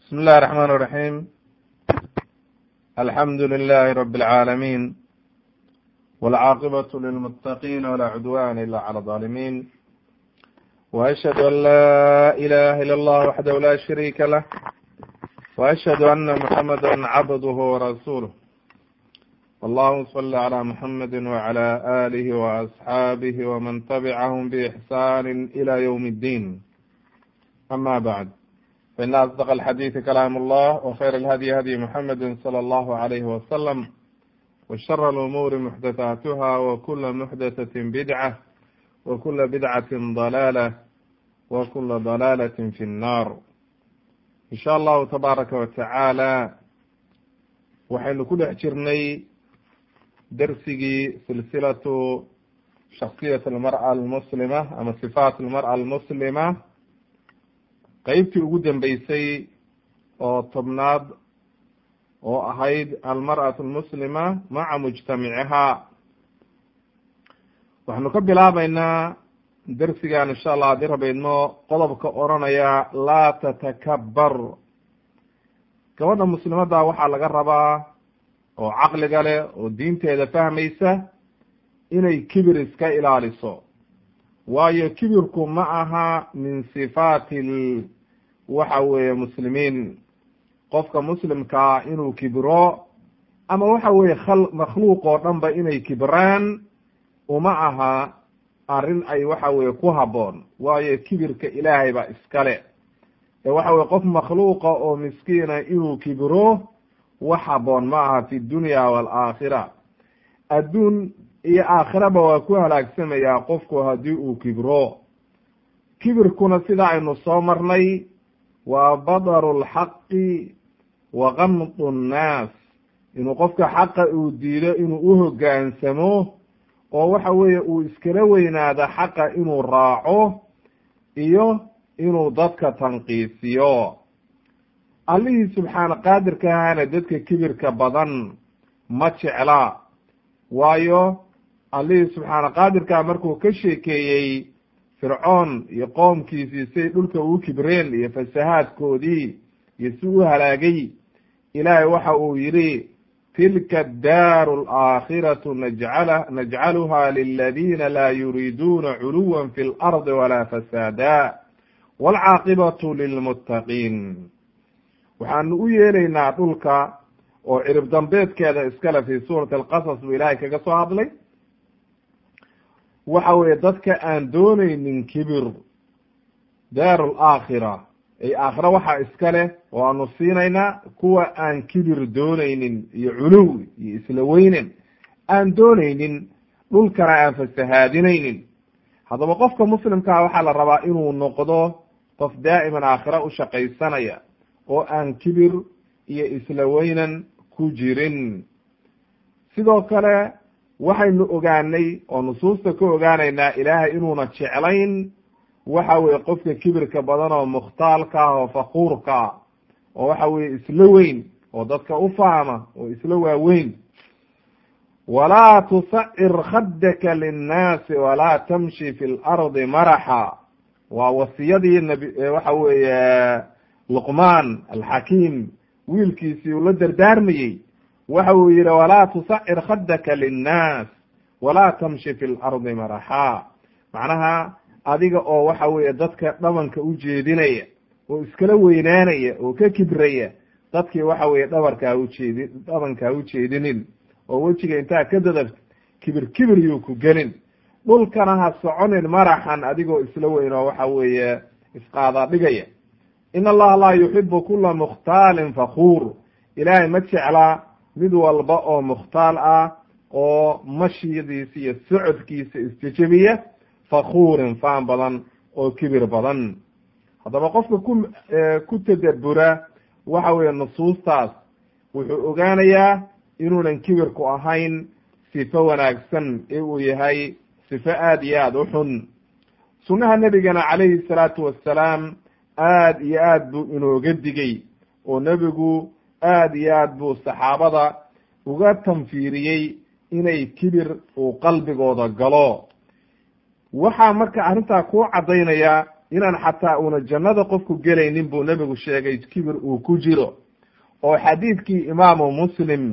بسم الله الرحمن الرحيم. الحمد لله رب العالمين، والعاقبة للمتقين ولا عدوان إلا على الظالمين، وأشهد أن لا إله إلا الله وحده لا شريك له، وأشهد أن محمدا عبده ورسوله. اللهم صل على محمد وعلى آله وأصحابه ومن تبعهم بإحسان إلى يوم الدين. أما بعد، فإن أصدق الحديث كلام الله، وخير الهدي هدي محمد صلى الله عليه وسلم، وشر الأمور محدثاتها، وكل محدثة بدعة، وكل بدعة ضلالة، وكل ضلالة في النار. إن شاء الله تبارك وتعالى waxaynu ku dhex jirnay darsigii silsilatu shaksiyat almar'a almuslima ama sifaat almar'a almuslima, qeybtii ugu dambeysay oo tobnaad oo ahayd almar'atu almuslima maca mujtamacihaa. waxaanu ka bilaabaynaa darsigan insha allah haddii rabaydno qodobka oranaya laa tatakabbar. gabadha muslimadda waxaa laga rabaa oo caqliga leh oo diinteeda fahmaysa inay kibir iska ilaaliso, waayo kibirku ma aha min sifaati waxa weeye muslimiin. qofka muslimkaa inuu kibro ama waxa weeye makhluuq oo dhan ba inay kibraan uma aha arrin ay waxa weeye ku habboon, waayo kibirka ilaahay baa iskale. waxa weye qof makhluuqa oo miskiina inuu kibro wax habboon ma aha fi dunya waalaakhira. adduun iyo aakhiraba waa ku halaagsamayaa qofku haddii uu kibro. kibirkuna sida aynu soo marnay waa badaru lxaqi wa gamdu nnaas, inuu qofka xaqa uu diido inuu u hoggaansamo oo waxa weeye uu iskala weynaado xaqa inuu raaco iyo inuu dadka tanqiisiyo. allihii subxaana qaadirka ahana dadka kibirka badan ma jecla, waayo allihii subxaana qaadirkaa markuu ka sheekeeyey fircoon iyo qoomkiisii say dhulka ugu kibreen iyo fasahaadkoodii iyo si u halaagay, ilaahay waxa uu yidhi tilka addaaru alaakhiratu najcaluha liladiina laa yuriiduuna culuwan fi lardi walaa fasaada waalcaaqibatu lilmuttaqiin. waxaanu u yeelaynaa dhulka oo cirib dambeedkeeda iskale fi suurati alqasas buu ilaahay kaga soo hadlay. waxa weeye dadka aan doonaynin kibir, daaru alaakhira ay aakhira waxaa iska leh oo aanu siinaynaa kuwa aan kibir doonaynin iyo culuw iyo isla weynen aan doonaynin, dhulkana aan fasahaadinaynin. haddaba qofka muslimkaa waxaa la rabaa inuu noqdo qof daa'iman aakhira u shaqaysanaya oo aan kibir iyo isla weynan ku jirin. sidoo kale waxaynu ogaanay oo nusuusta ka ogaanaynaa ilaahay inuuna jeclayn waxa weye qofka kibirka badan oo mukhtaalka ah oo fakuurka ah oo waxa weye isla weyn oo dadka u fahma oo isla waaweyn. walaa tusacir khaddaka linnaasi walaa tamshi fi lardi maraxa, waa wasiyadii waxa weeye luqmaan alxakiim wiilkiisii uu la dardaarmayey. waxa uu yihi walaa tusacir khaddaka linnaas walaa tamshi fi lardi maraxa, macnaha adiga oo waxa weeye dadka dhabanka u jeedinaya oo iskala weynaanaya oo ka kibraya, dadkii waxa weeye dhabankaa u jeedinin oo wejiga intaa ka dadabta kibir yuu ku gelin. dhulkana ha soconin maraxan adigoo isla weyn oo waxa weeye isqaadaa dhigaya. in allaha laa yuxibu kula mukhtaalin fakuur, ilaahay ma jeclaa mid walba oo mukhtaal ah oo mashiyadiisa iyo socodkiisa isjejebiya, fakuurin faan badan oo kibir badan. haddaba qofka ku tadabbura waxa weeye nusuustaas wuxuu ogaanayaa inuunan kibirku ahayn sifo wanaagsan ee uu yahay sifo aad iyo aad u xun. sunnaha nebigana calayhi salaatu wassalaam aad iyo aad buu inooga digay oo nebigu aad iyo aad buu saxaabada uga tanfiiriyey inay kibir uu qalbigooda galo. waxaa marka arrintaa kuu caddaynaya inaan xataa una jannada qofku gelaynin buu nebigu sheegay kibir uu ku jiro, oo xadiidkii imaamu muslim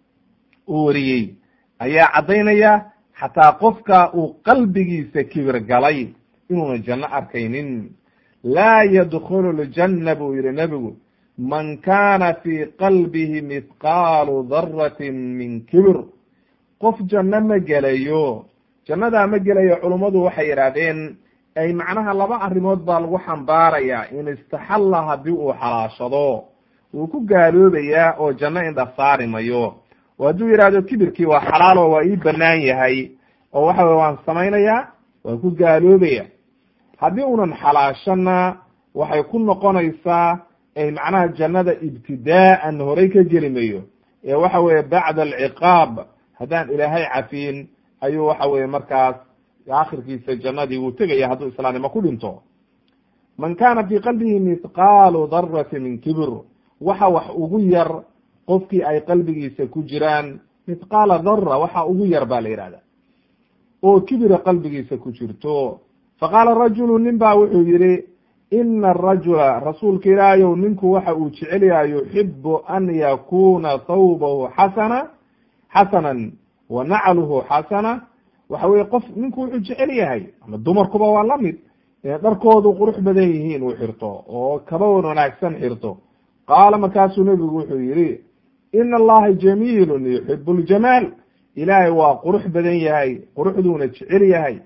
uu wariyey ayaa caddaynaya xataa qofka uu qalbigiisa kibir galay inuuna janno arkaynin. laa yadkhulu ljanna buu yihi nebigu man kaana fii qalbihi mithqaalu daratin min kibir. qof janno ma gelayo, jannadaa ma gelayo culummadu waxay yidhaahdeen ay macnaha laba arrimood baa lagu xambaarayaa. in istaxalla haddii uu xalaashado wuu ku gaaloobayaa oo janno indha saari mayo, oo hadduu yidhahdo kibirkii waa xalaal oo waa ii banaan yahay oo waxa weye waan samaynayaa, waa ku gaaloobaya. haddii unan xalaashana waxay ku noqonaysaa ay macnaha jannada ibtidaa'an horay ka geli mayo, ee waxa weeye bacda alciqaab haddaan ilaahay cafiin ayuu waxa weye markaas aakhirkiisa jannadii wuu tegaya hadduu islaamnimo ku dhinto. man kaana fii qalbihi mithqaalu darati min kibir, waxa wax ugu yar qofkii ay qalbigiisa ku jiraan mithqaala dara, waxa ugu yar baa la yihahda oo kibira qalbigiisa ku jirto. faqaala rajulu nin baa wuxuu yihi ina arajula rasuulka ilaahayow ninku waxa uu jecel yahay yuxibu an yakuna thawbahu xasanan wa nacluhu xasana. waxa weye qof ninku wuxuu jecel yahay ama dumarkuba waa la mid, dharkoodu qurux badan yihiin uu xirto oo kaba wanaagsan xirto. qaala markaasuu nebigu wuxuu yihi ina allaha jamiilun yuxibu ljamaal, ilaahay waa qurux badan yahay, quruxduuna jecel yahay.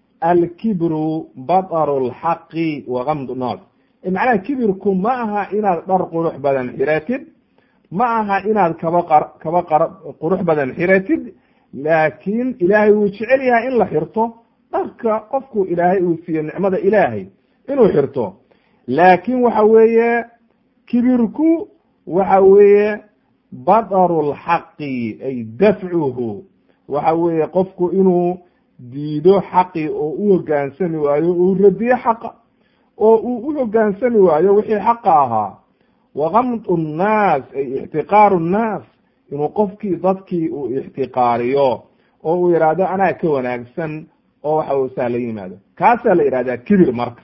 alkibru bataru lxaqi wa gamdu naas, macnaha kibirku ma aha inaad dhar qurux badan xiratid, ma aha inaad kaba qurux badan xiratid, laakin ilaahay wuu jecel yahay in la xirto dharka qofku ilaahay uu siiye nicmada ilaahay inuu xirto. laakin waxa weeye kibirku waxa weeye bataru lxaqi ay dafcuhu, waxa weeye qofku inuu diido xaqi oo u hogaansami waayo, uu radiyo xaqa oo uu u hogaansami waayo wixii xaqa ahaa. wagamdu nnaas ay ixtiqaaru nnaas, inuu qofkii dadkii uu ixtiqaariyo oo uu yihahdo anaa ka wanaagsan oo waxa uu saa la yimaado, kaasaa la yihahdaa kibir. marka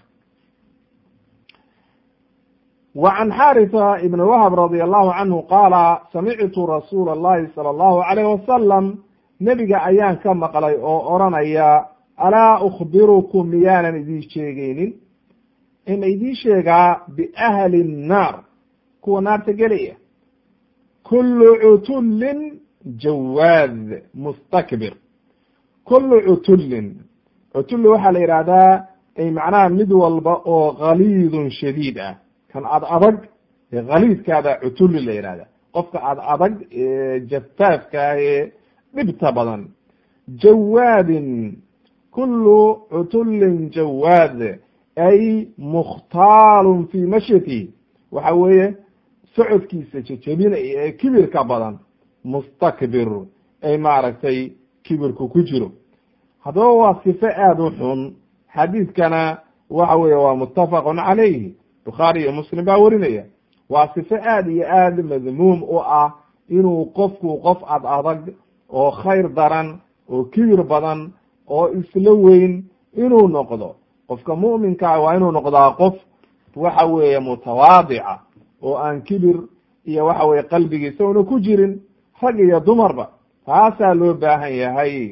وعن xاrثة بن وهب رضي الله عنه qاala samictu rasuul الlahi salى الlahu عalيه wasalam, nebiga ayaan ka maqlay oo oranaya alaa أkbirukum miyaanan idin sheegeynin, ma idin sheegaa biأhli الnaar, kuwa naarta gelaya. kulu cutulin jawaad mustakbir. kulu cutulin, cutuli waxaa la yihahdaa ay macnaha mid walba oo galiidun shadiid ah, kan ad adag galiidkaada cutuli la yihahda, qofka ad adag jafaafka ee dhibta badan. jawaadin, kulu cutulin jawaad ay mukhtaalun fi mashyati, waxa weeye socodkiisa jejebinaya ee kibirka badan. mustakbir ay maaragtay kibirku ku jiro. haddaba waa sifo aada u xun. xadiidkana waxa weeye waa muttafaqun calayhi, bukhaari iyo muslim baa warinaya. waa sifo aad iyo aad madmuum u ah inuu qofku qof ad adag oo khayr daran oo kibir badan oo isla weyn inuu noqdo. qofka mu'minkaa waa inuu noqdaa qof waxa weeye mutawaadica oo aan kibir iyo waxa weye qalbigiisa una ku jirin, rag iyo dumarba taasaa loo baahan yahay.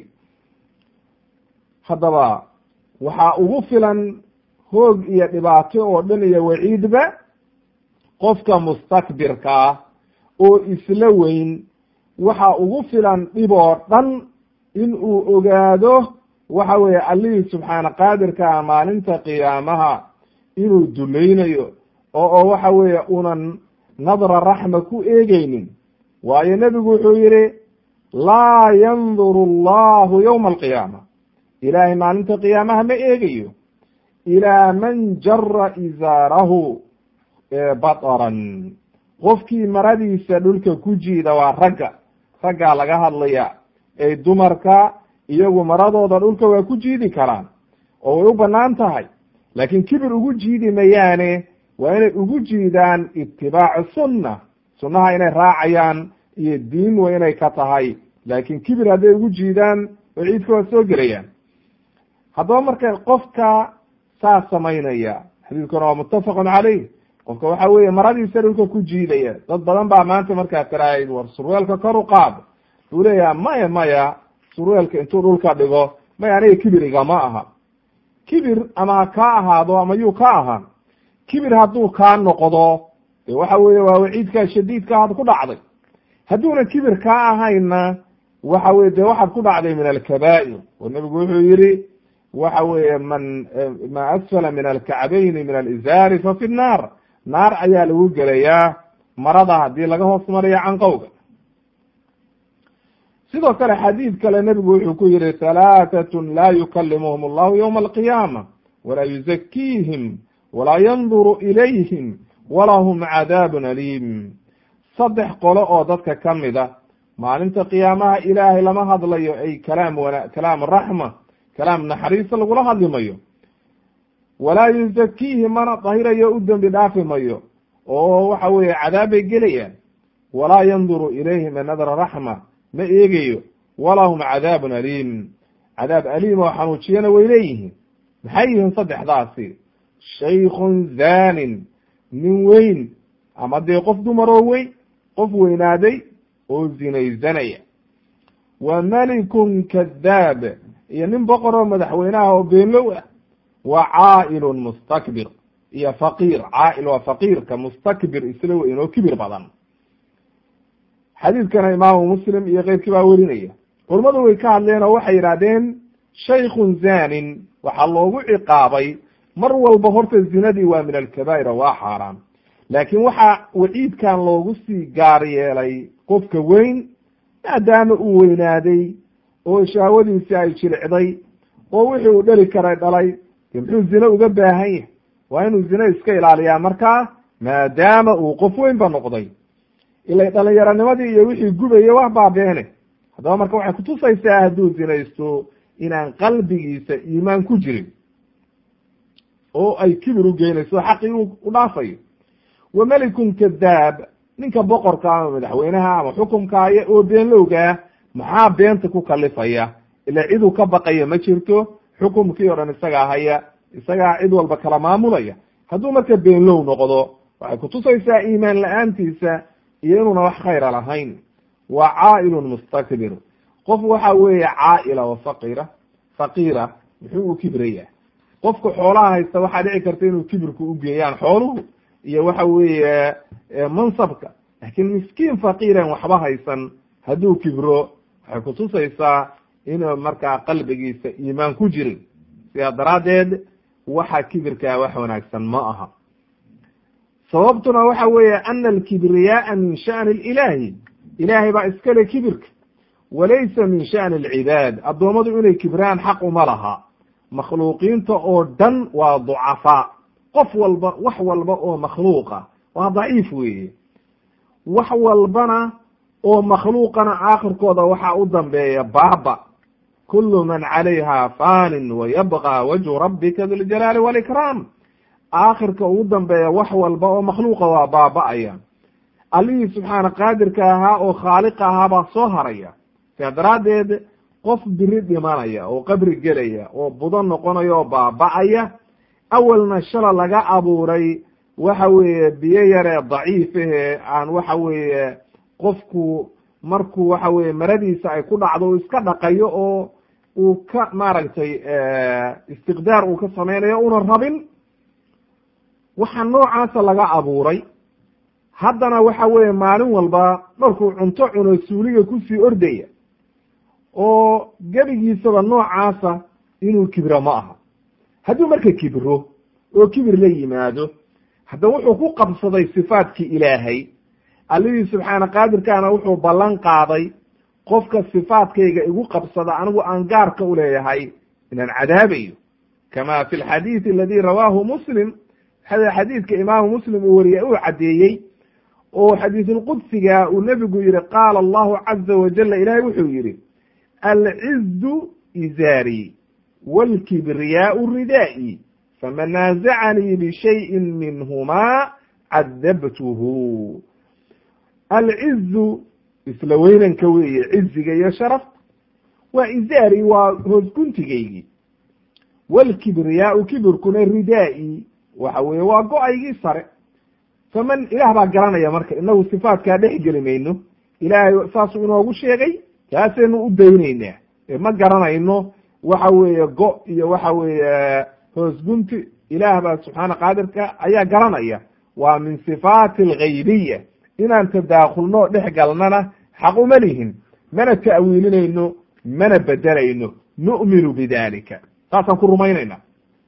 haddaba waxaa ugu filan hoog iyo dhibaato oo dhan iyo waciidba qofka mustakbirka ah oo isla weyn, waxa ugu filan dhib oo dhan in uu ogaado waxa weeye allihii subxaana qaadirkaa maalinta qiyaamaha inuu dulaynayo oo waxa weeye unan nadra raxma ku eegeynin. waayo nebigu wuxuu yihi laa yanduru allahu yowma alqiyaama, ilaahay maalinta qiyaamaha ma eegayo ilaa man jara izaarahu bataran, qofkii maradiisa dhulka ku jiida waa raggaa laga hadlaya. ee dumarka iyagu maradooda dhulka waa ku jiidi karaan oo way u banaan tahay, laakiin kibir ugu jiidi mayaane waa inay ugu jiidaan itibaacu sunna, sunnaha inay raacayaan iyo diin waa inay ka tahay. laakiin kibir hadday ugu jiidaan waciidka waa soo gelayaan. haddaba marka qofka saas samaynaya. xadiidkuna waa muttafaqun caleyh. qofka waxa weeye maradiisa dhulka ku jiidaya. dad badan baa maanta markaa tiraahid war surweelka kor u qaad, uu leeyaha maya surweelka intuu dhulka dhigo maya aniga kibir igama aha. kibir ama ha kaa ahaado ama yuu ka ahaan, kibir hadduu kaa noqdo de waxa weeye waa waciidkaa shadiidka had ku dhacday. hadduuna kibir kaa ahayna waxa weye de waxaad ku dhacday min alkabaa'ir. oo nebigu wuxuu yihi waxa weeye ma asfala min alkacbayni min alizaari fa fi nnaar, naar ayaa lagu gelayaa marada haddii laga hoos mariyo canqowga. sidoo kale xadiid kale nebigu wuxuu ku yihi halaatatun laa yukalimuhum allahu ywma alqiyaama walaa yuzakiihim walaa yanduru ilayhim walahum cadaabun aliim. 3 qolo oo dadka kamida maalinta qiyaamaha ilaahay lama hadlayo, ay kalaam raxma, kalaam naxariisa lagula hadli mayo. walaa yuzakiihim mana dahirayo, u dembi dhaafi mayo, oo waxa weeye cadaab bay gelayaan. walaa yanduru ilayhim nadra raxma, ma eegayo. walahum cadaabun aliim, cadaab aliim oo xanuujiyana way leeyihiin. maxay yihiin 3daasi? shaykun zaanin, nin weyn ama dee qof dumaroo weyn, qof weynaaday oo zinaysanaya. wa malikun kadaab, iyo nin boqoroo madaxweynaha oo beenlow ah. wa caa'ilun mustakbir, iyo faqiir. caa'il waa faqiirka, mustakbir isla weyn oo kibir badan. xadiidkana imaamu muslim iyo keyrkii baa werinaya. culamadu way ka hadleen oo waxay yidhahdeen shaykun zaanin waxaa loogu ciqaabay mar walba horta zinadii waa min alkabaa'ir, waa xaaraan. laakiin waxaa waciidkan loogu sii gaar yeelay qofka weyn, maadaama uu weynaaday oo shahwadiisii ay jilicday oo wixii uu dhali karay dhalay, de muxuu zine uga baahan yahay? waa inuu zine iska ilaaliyaa markaa, maadaama uu qof weyn ba noqday. ila dhalinyaronimadii iyo wixii gubaya wax baabeene. haddaba marka waxay kutusaysaa hadduu zinaysto inaan qalbigiisa iimaan ku jirin, oo ay kibir u geynayso, xaqii u dhaafayo. wa malikun kadaab, ninka boqorka ama madaxweynaha ama xukumkaaya oo beenlowgaa, maxaa beenta ku kalifaya? ila ciduu ka baqaya ma jirto, xukumkii o dhan isagaa haya, isagaa cid walba kala maamulaya. hadduu marka beenlow noqdo waxay kutusaysaa iimaan la-aantiisa iyo inuuna wax khayra lahayn. wa caa'ilun mustakbir, qof waxa weeye caa'ila wa faqiira muxuu u kibraya? qofka xoolaha haysta waxaa dhici karta inuu kibirku ugeeyaan xooluhu iyo waxa weeye mansabka. laakiin miskiin faqiiran waxba haysan hadduu kibro waxay kutusaysaa inuu markaa qalbigiisa iimaan ku jirin. sidaa daraaddeed waxa kibirkaa wax wanaagsan ma aha. sababtuna waxa weeye ana alkibriyaaa min sha'ni ilaahi, ilaahay baa iskale kibirka, walaysa min sha'ni alcibaad. addoommadu inay kibraan xaq uma laha. makhluuqiinta oo dhan waa ducafaa. qof walba, wax walba oo makhluuqa waa daciif weeye. wax walbana oo makhluuqana aakhirkooda waxaa u dambeeya baaba. kullu man calayha faanin wayabqa wajhu rabbika diljalaali walikraam. aakhirka ugu dambeeya wax walba oo makhluuqa waa baaba'aya. allihii subxaana qaadirka ahaa oo khaaliqa ahaa baa soo haraya. sidaa daraaddeed qof biri dhimanaya oo qabri gelaya oo budo noqonaya oo baaba'aya, awalna shala laga abuuray waxa weeye biyo yaree daciifahe aan waxa weeye qofku markuu waxa weeye maradiisa ay ku dhacdo uu iska dhaqayo oo uu ka maaragtay istiqdaar uu ka samaynayo una rabin. waxa noocaasa laga abuuray. haddana waxa weeye maalin walba markuu cunto cuno suuliga kusii ordaya, oo gebigiisaba noocaasa inuu kibro ma aha. hadduu marka kibro oo kibir la yimaado, hadda wuxuu ku qabsaday sifaadkii ilaahay. allihii subxaana qaadirkaana wuxuu ballan qaaday qofka sifaadkayga igu qabsada anigu aan gaarka u leeyahay inaan cadaabayo, kama fi lxadiidi aladi rawaahu muslim. xadiidka imaamu muslim uu wariyay uu caddeeyey, oo xadiisulqudsiga uu nebigu yihi qaala allahu caza wajala, ilaahay wuxuu yihi alcizu izaari wاlkibriyaau ridaa'i faman naazacanii bishayin minhumaa cadabtuhu. alcizu isla weynanka weeye, ciziga iyo sharafta waa izaari, waa hoos guntigaygii. walkibriyaau kibirkuna ridaa'i waxa weeye waa go-aygii sare. faman ilaah baa garanaya marka, inagu sifaatkaa dhex geli mayno, ilaahay saasuu inoogu sheegay, taasaynu u daynaynaa, ma garanayno waxa weeye go iyo waxa weeye hoos gunti. ilaah baa subxaana qaadirka ayaa garanaya, waa min sifaati alghaybiya, inaan tadaakulno dhex galnana xaq uma lihin, mana ta'wiilinayno, mana bedelayno, nu'minu bidalika, saasaan ku rumaynayna.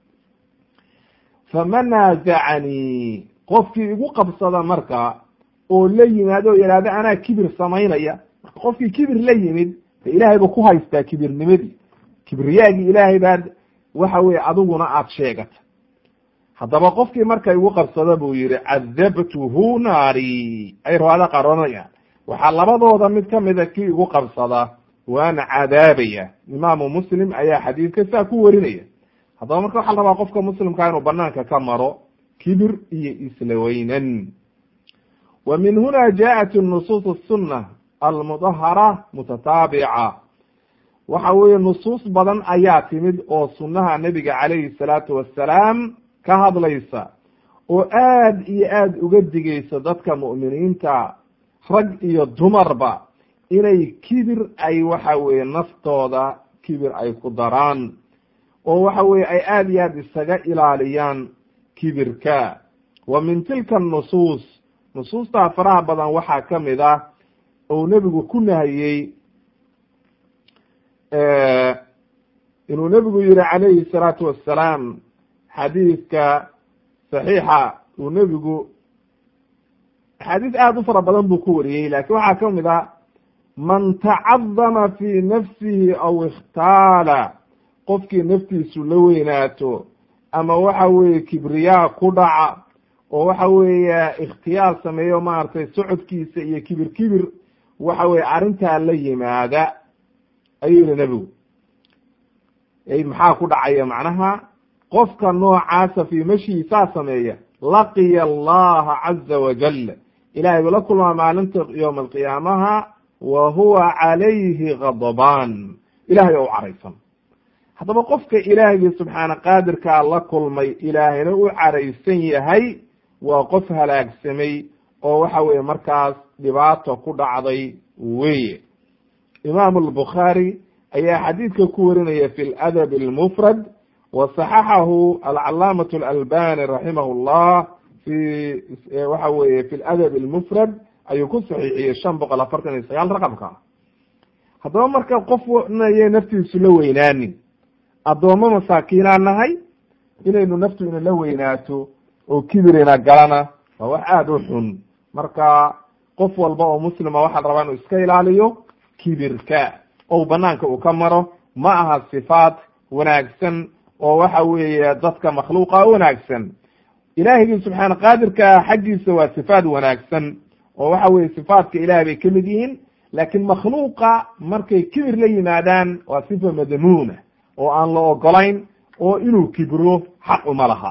faman naazacanii, qofkii igu qabsada marka oo la yimaado o yidhahdo anaa kibir samaynaya, marka qofkii kibir la yimid de ilaahay ba ku haystaa kibirnimadii, kibriyaagii ilaahay baa waxa weye adiguna aad sheegata. haddaba qofkii marka igu qabsada buu yihi cadabtuhu naari, ay riwaayada qaar oranayaan waxaa labadooda mid kamida kii igu qabsada waana cadaabaya. imaamu muslim ayaa xadiidka saa ku warinaya. haddaba marka waxaa la rabaa qofka muslimkaa inuu banaanka ka maro kibir iyo isla weynan. wa min huna jaءat nusuus الsuna almudahara mutataabica, waxa weeye nusuus badan ayaa timid oo sunaha nebiga calayhi الsalaatu wassalaam ka hadlaysa, oo aad iyo aad uga digaysa dadka mu'miniinta rag iyo dumarba inay kibir ay waxa weeye naftooda kibir ay ku daraan, oo waxa weeye ay aad iyo aad isaga ilaaliyaan kibirka. wa min tilka nusuus, nusuustaa faraha badan waxaa kamid ah ou nebigu ku nahiyey inuu nebigu yihi calayhi الsalaatu wassalaam xadiidka saxiixa, uu nebigu axaadiis aad u fara badan buu ku wariyey, laakiin waxaa kamid ah man tacadama fi nafsihi aw ikhtaala, qofkii naftiisu la weynaato ama waxa weeye kibriyaa ku dhaca oo waxa weeye ikhtiyaar sameeyo maaragtay socodkiisa iyo kibir kibir waxa weye arrintaa la yimaada, ayuu yihi nebigu maxaa ku dhacaya, macnaha qofka noocaasa fii mashii saa sameeya laqiya allaha caza wajal, ilahay buu la kulmaa maalinta yowma alqiyaamaha wa huwa calayhi gadbaan, ilahay oo u caraysan. haddaba qofka ilaahigii subxaana qaadirkaa la kulmay ilaahayna u caraysan yahay waa qof halaagsamay oo waxa weeye markaas dhibaato ku dhacday weye. imaamu albukhaari ayaa xadiidka ku warinaya fi ladab almufrad, wa saxaxahu alcalaamatu alalbani raximahu llah fi waxa weeye fi ladab almufrad ayuu ku saxiixiyey 549 raqamka. haddaba marka qof naya naftiisu la weynaanin, addoommo masaakiinaan nahay, inaynu naftu ina la weynaato oo kibirina galana waa wax aada u xun. marka qof walba oo muslima waxaa rabaa inuu iska ilaaliyo kibirka oo banaanka uu ka maro, ma aha sifaat wanaagsan oo waxa weeye dadka makhluuqa wanaagsan. ilaahigii subxaana qaadirka xaggiisa waa sifaat wanaagsan oo waxa weye sifaatka ilahay bay kamid yihiin, laakiin makhluuqa markay kibir la yimaadaan waa sifa madmuuna oo aan la ogolayn, oo inuu kibro xaq uma laha.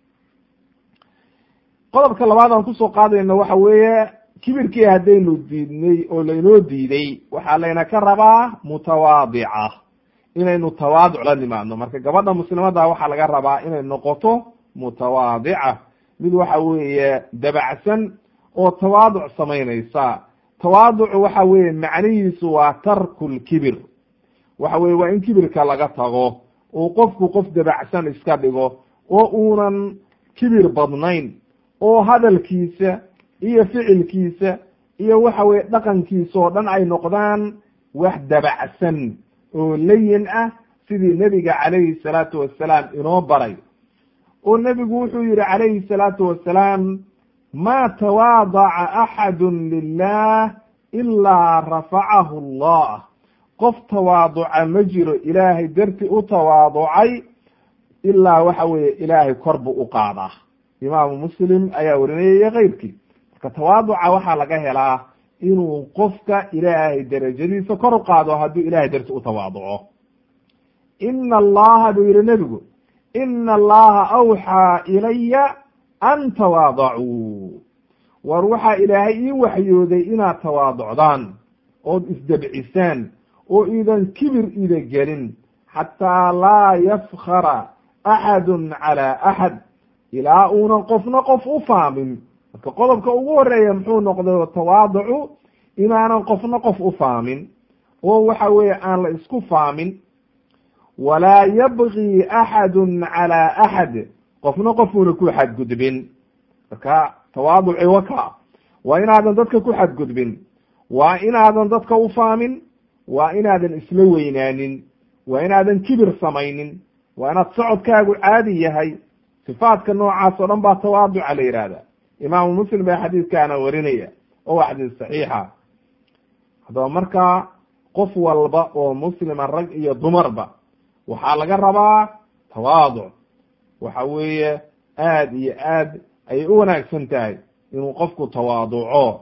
qodobka labaad aan kusoo qaadayno waxa weeye kibirkii haddaynu diidnay oo laynoo diiday, waxaa layna ka rabaa mutawaadica, inaynu tawaaduc la nimaadno. marka gabadha muslimada waxaa laga rabaa inay noqoto mutawaadica, mid waxa weeye dabacsan oo tawaaduc samaynaysa. tawaaducu waxa weeye macnihiisu waa tarku lkibir, waxa weye waa in kibirka laga tago oo qofku qof dabacsan iska dhigo, oo uunan kibir badnayn, oo hadalkiisa iyo ficilkiisa iyo waxa weye dhaqankiisa oo dhan ay noqdaan wax dabacsan oo layin ah, sidii nebiga calayhi salaatu wassalaam inoo baray. oo nebigu wuxuu yihi calayhi salaatu wassalaam ma tawaadaca axadu lilah ilaa rafacahu allah, qof tawaaduca ma jiro ilaahay darti u tawaaducay ilaa waxa weeye ilaahay kor buu u qaadaa. imaamu muslim ayaa warinayay keyrkii. marka tawaaduca waxaa laga helaa inuu qofka ilaahay darajadiisa kor u qaado hadduu ilahay darti u tawaaduco. ina allaha buu yihi nebigu, ina allaha awxaa ilaya an tawaadacuu, war waxaa ilaahay ii waxyooday inaad tawaaducdaan ood isdebcisaan oo iidan kibir ida gelin xataa laa yafkara axadun calaa axad, ilaa uunan qofna qof u faamin. marka qodobka ugu horeeya muxuu noqday tawaaducu inaanan qofna qof u faamin, oo waxa weeye aan la isku faamin. walaa yabgii axadun calaa axad, qofna qofuuna ku xadgudbin. marka tawaaduci waka waa inaadan dadka ku xadgudbin, waa inaadan dadka u faamin, waa inaadan isla weynaanin, waa inaadan kibir samaynin, waa inaad socodkaagu caadi yahay. sifaadka noocaas oo dhan baa tawaaduca la yihahda. imaamu muslim baa xadiidkaana warinaya oo waa xadiis saxiixa. haddaba markaa qof walba oo muslima, rag iyo dumarba, waxaa laga rabaa tawaaduc. waxa weeye aad iyo aad ayay u wanaagsan tahay inuu qofku tawaaduco.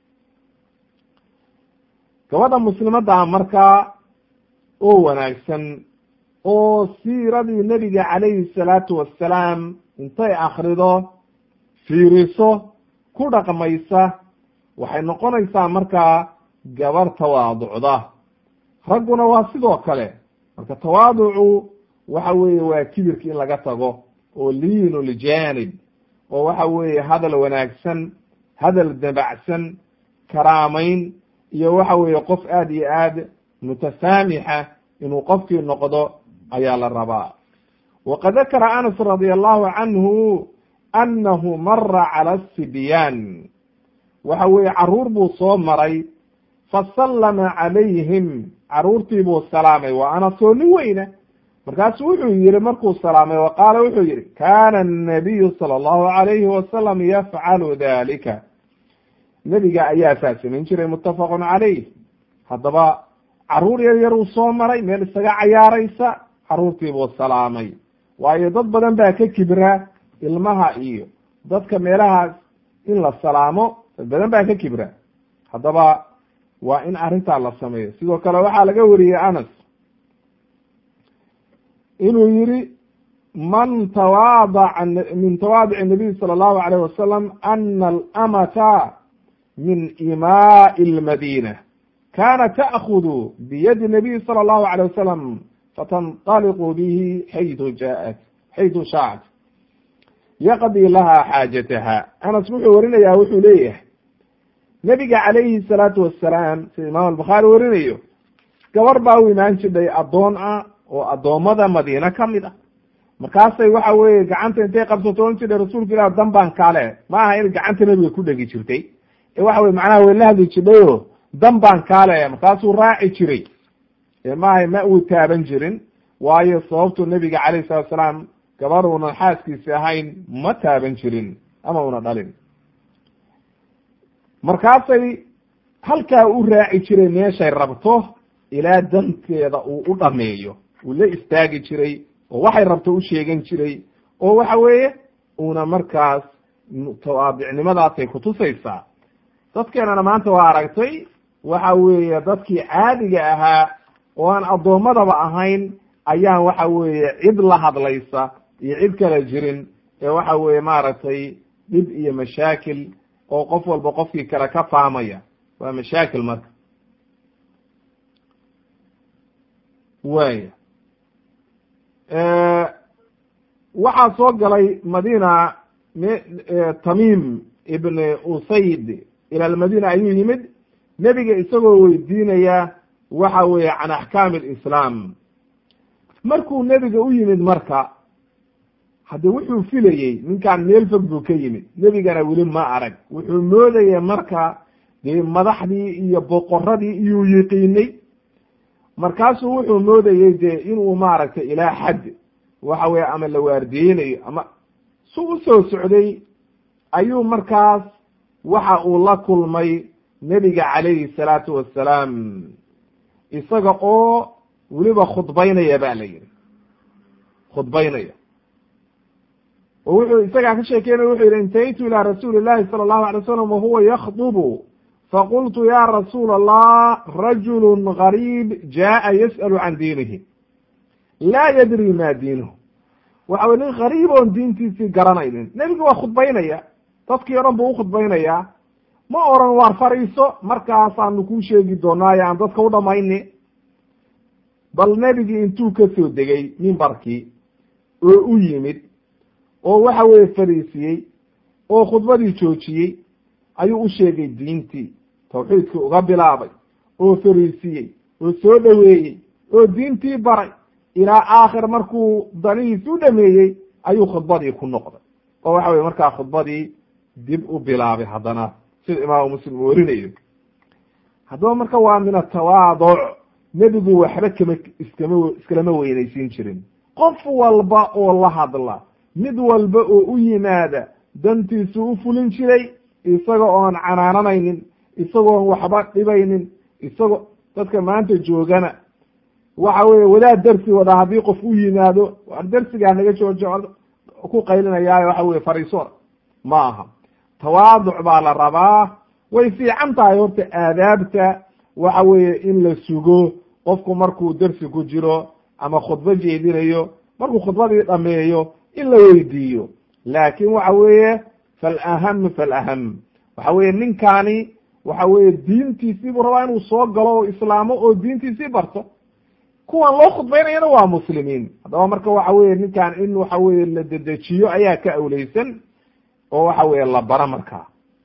gabadha muslimadda markaa oo wanaagsan oo siiradii nebiga calayhi salaatu wassalaam intay akrido, fiiriso, ku dhaqmaysa, waxay noqonaysaa markaa gabar tawaaducda. ragguna waa sidoo kale. marka tawaaducu waxa weeye waa kibirka in laga tago, oo liinu ljanib, oo waxa weeye hadal wanaagsan, hadal dabacsan, karaamayn, iyo waxa weeye qof aad iyo aad mutasaamixa inuu qofkii noqdo ayaa la rabaa. waqad dakara anas radi allahu canhu annahu mara cala asibyaan, waxa weeye caruur buu soo maray, fasallama calayhim, caruurtii buu salaamay. waa anasoo nin weyna. markaasu wuxuu yihi markuu salaamay, wa qaala wuxuu yihi kana annabiyu sala allahu alayhi wasalam yafcalu dalika, nebiga ayaa saa samayn jiray. muttafaqun calayh. haddaba caruur yar yar uu soo maray, meel isaga cayaaraysa, caruurtii buu salaamay. waayo dad badan baa ka kibra ilmaha iyo dadka meelahaas in la salaamo, dad badan baa ka kibra. haddaba waa in arrintaa la sameeyo. sidoo kale waxaa laga wariyey anas inuu yihi man tawaadaca min tawaadici nabiy sala allahu alayh wasalam ana alamata min imaa'i lmadina kana ta'kudu biyadi nabiy sala allahu alayh wasalam fatanطaliqu bihi xaytu shaacat yaqdi laha xaajataha. anas wuxuu warinayaa, wuxuu leeyahay nebiga calayhi salaatu wassalaam, sida imaam albukhaari warinayo, gabar baa u imaan jidhay addoon ah oo addoommada madiina ka mid ah. markaasay waxa weeye gacanta intay qabsato oran jidhay rasuulka ilah dan baan kaale, ma aha in gacanta nebiga ku dhegi jirtay, ee waxa weye macnaha way la hadli jidhayo dan baan kaale. markaasuu raaci jiray, maaha ma uu taaban jirin, waayo sababtu nebiga calayhi salatu wasalaam gabar uunan xaaskiisi ahayn ma taaban jirin ama una dhalin. markaasay halkaa u raaci jiray meeshay rabto ilaa danteeda uu u dhameeyo, uu la istaagi jiray oo waxay rabto u sheegan jiray, oo waxa weeye una markaas tawaabicnimadaasay kutusaysaa. dadkeenana maanta waa aragtay, waxa weeye dadkii caadiga ahaa oo aan addoommadaba ahayn ayaan waxa weeye cid la hadlaysa iyo cid kala jirin, ee waxa weeye maaragtay dhib iyo mashaakil oo qof walba qofkii kale ka faamaya. waa mashaakil marka. waaya waxaa soo galay madina tamim ibn usayd ila almadina ayuu yimid, nebiga isagoo weydiinaya waxa weeye can axkaam alislaam. markuu nebiga u yimid marka, hadde wuxuu filayey ninkaan meel fog buu ka yimid, nebigana weli ma arag. wuxuu moodaya marka dee madaxdii iyo boqoradii iyuu yiqiinay, markaasuu wuxuu moodayey dee inuu maaragtay ilaa xad waxa weye ama la waardiyeynayo ama su u soo socday, ayuu markaas waxa uu la kulmay nebiga calayhi salaatu wassalaam isaga oo weliba khudbaynaya ba la yihi, khudbaynaya. oo wuxuu isagaa ka sheekeynaya, wuxuu yihi intahaytu ilaa rasuuli llahi sala allahu alay wasalam wahuwa yakdubu faqultu ya rasuula allah rajulu gariib jaa yas'alu can diinihi laa yadri ma diinuhu. waxa wey nin gariib oon diintiisii garanaynin. nebiga waa khudbaynaya, dadkii o dhan buu ukhudbaynayaa, ma oran waar fariiso markaasaanu kuu sheegi doonaayo aan dadka u dhamayni. bal nebigii intuu ka soo degay mimbarkii oo u yimid oo waxa weeye fariisiyey oo khudbadii joojiyey ayuu u sheegay diintii tawxiidkii uga bilaabay oo fariisiyey oo soo dhoweeyey oo diintii baray ilaa aakhir markuu danihiis u dhameeyey ayuu khudbadii ku noqday oo waxa weye markaa khudbadii dib u bilaabay haddana sida imaamu muslim uu warinayo. haddaba marka waa min atawaaduc, nebigu waxba iskalama weynaysiin jirin. qof walba oo la hadla, mid walba oo u yimaada dantiisu u fulin jiray, isaga oon canaananaynin, isagoon waxba dhibaynin, isagoo dadka maanta joogana waxa weeye wadaad darsi wada haddii qof u yimaado darsigaa naga joojo ku qaylinayaayo waxa weye fariiso ma aha. tawaaduc baa la rabaa. way fiican tahay horta aadaabta waxa weeye in la sugo qofku markuu darsi ku jiro ama khudbo jeedinayo, markuu khudbadii dhameeyo in la weydiiyo. laakin waxa weeye falaham waxa weeye ninkaani waxa weeye diintiisii buu rabaa inuu soo galo oo islaamo oo diintiisii barto. kuwan loo khudbaynayana waa muslimiin. haddaba marka waxa weye ninkan in waxa weye la dedejiyo ayaa ka awleysan oo waxa weye la bara markaa.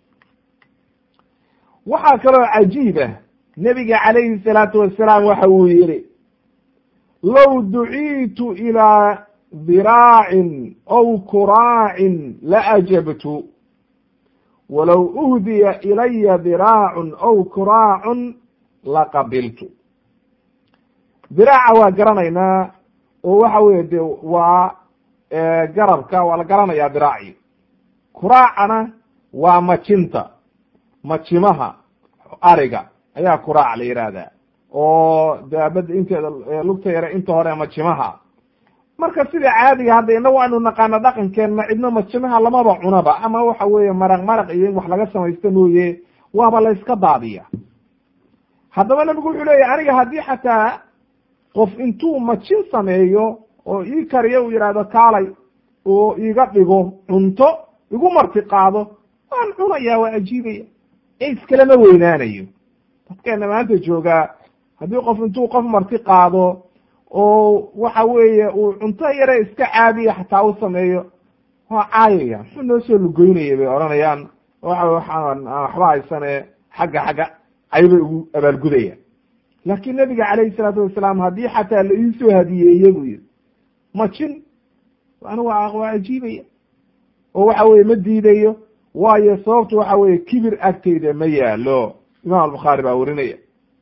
waxaa kaloo cajiibah, nebiga calayhi salaatu wasalaam waxa uu yihi low duciitu ilaa diraacin aw kuraacin laajabtu walow uhdiya ilaya diraacun aw kuraacun laqabiltu. diraaca waa garanaynaa oo waxa weye de waa garabka waa la garanayaa diraaci. kuraacana waa majimaha ariga ayaa kuraac la yihahdaa, oo daabada inteeda lugta yare inta hore majimaha. marka sida caadiga hadda inagu aanu naqaano dhaqankeenna cidno majimaha lamaba cunaba, ama waxa weeye maraq iyo in wax laga samaysta mooye waaba la iska daadiya. haddaba nabigu wuxuu leeyahy aniga haddii xataa qof intuu majin sameeyo oo ii kariyo uu yihahdo kaalay oo iiga dhigo cunto igu marti qaado, waan cunaya, waa ajiibaya, iskalama weynaanayo. dadkeena maanta joogaa haddii qof intuu qof marti qaado oo waxa weeye uu cunto yare iska caadiya xataa u sameeyo, waa caayaya, muxuu noo soo lugoynaya bay odhanayaan, waxaan waxba haysane xagga ayabay ugu abaalgudaya. laakiin nabiga calayhi salaatu wasalaam haddii xataa la iisoo hadiyeeye buu yihi majin, anigu waa ajiibaya oo waxa weye ma diidayo, waayo sababtu waxa weye kibir agteyda ma yaalo. imaam albukhaari baa warinaya.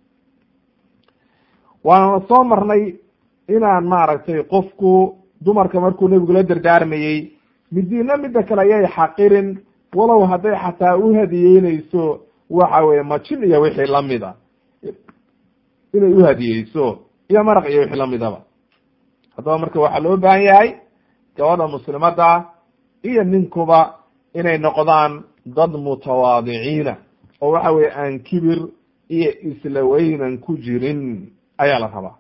waana soo marnay inaan maaragtay qofku dumarka markuu nebigu la dardaarmayey midiina midda kale ayay xaqirin, walow hadday xataa u hadiyeynayso waxa weye majin iyo wixii lamida inay u hadiyeyso iyo maraq iyo wixii lamidaba. haddaba marka waxaa loo baahan yahay gabadha muslimada iyo ninkuba inay noqdaan dad mutawaadiciina oo waxa weye aan kibir iyo isla weynan ku jirin ayaa la rabaa.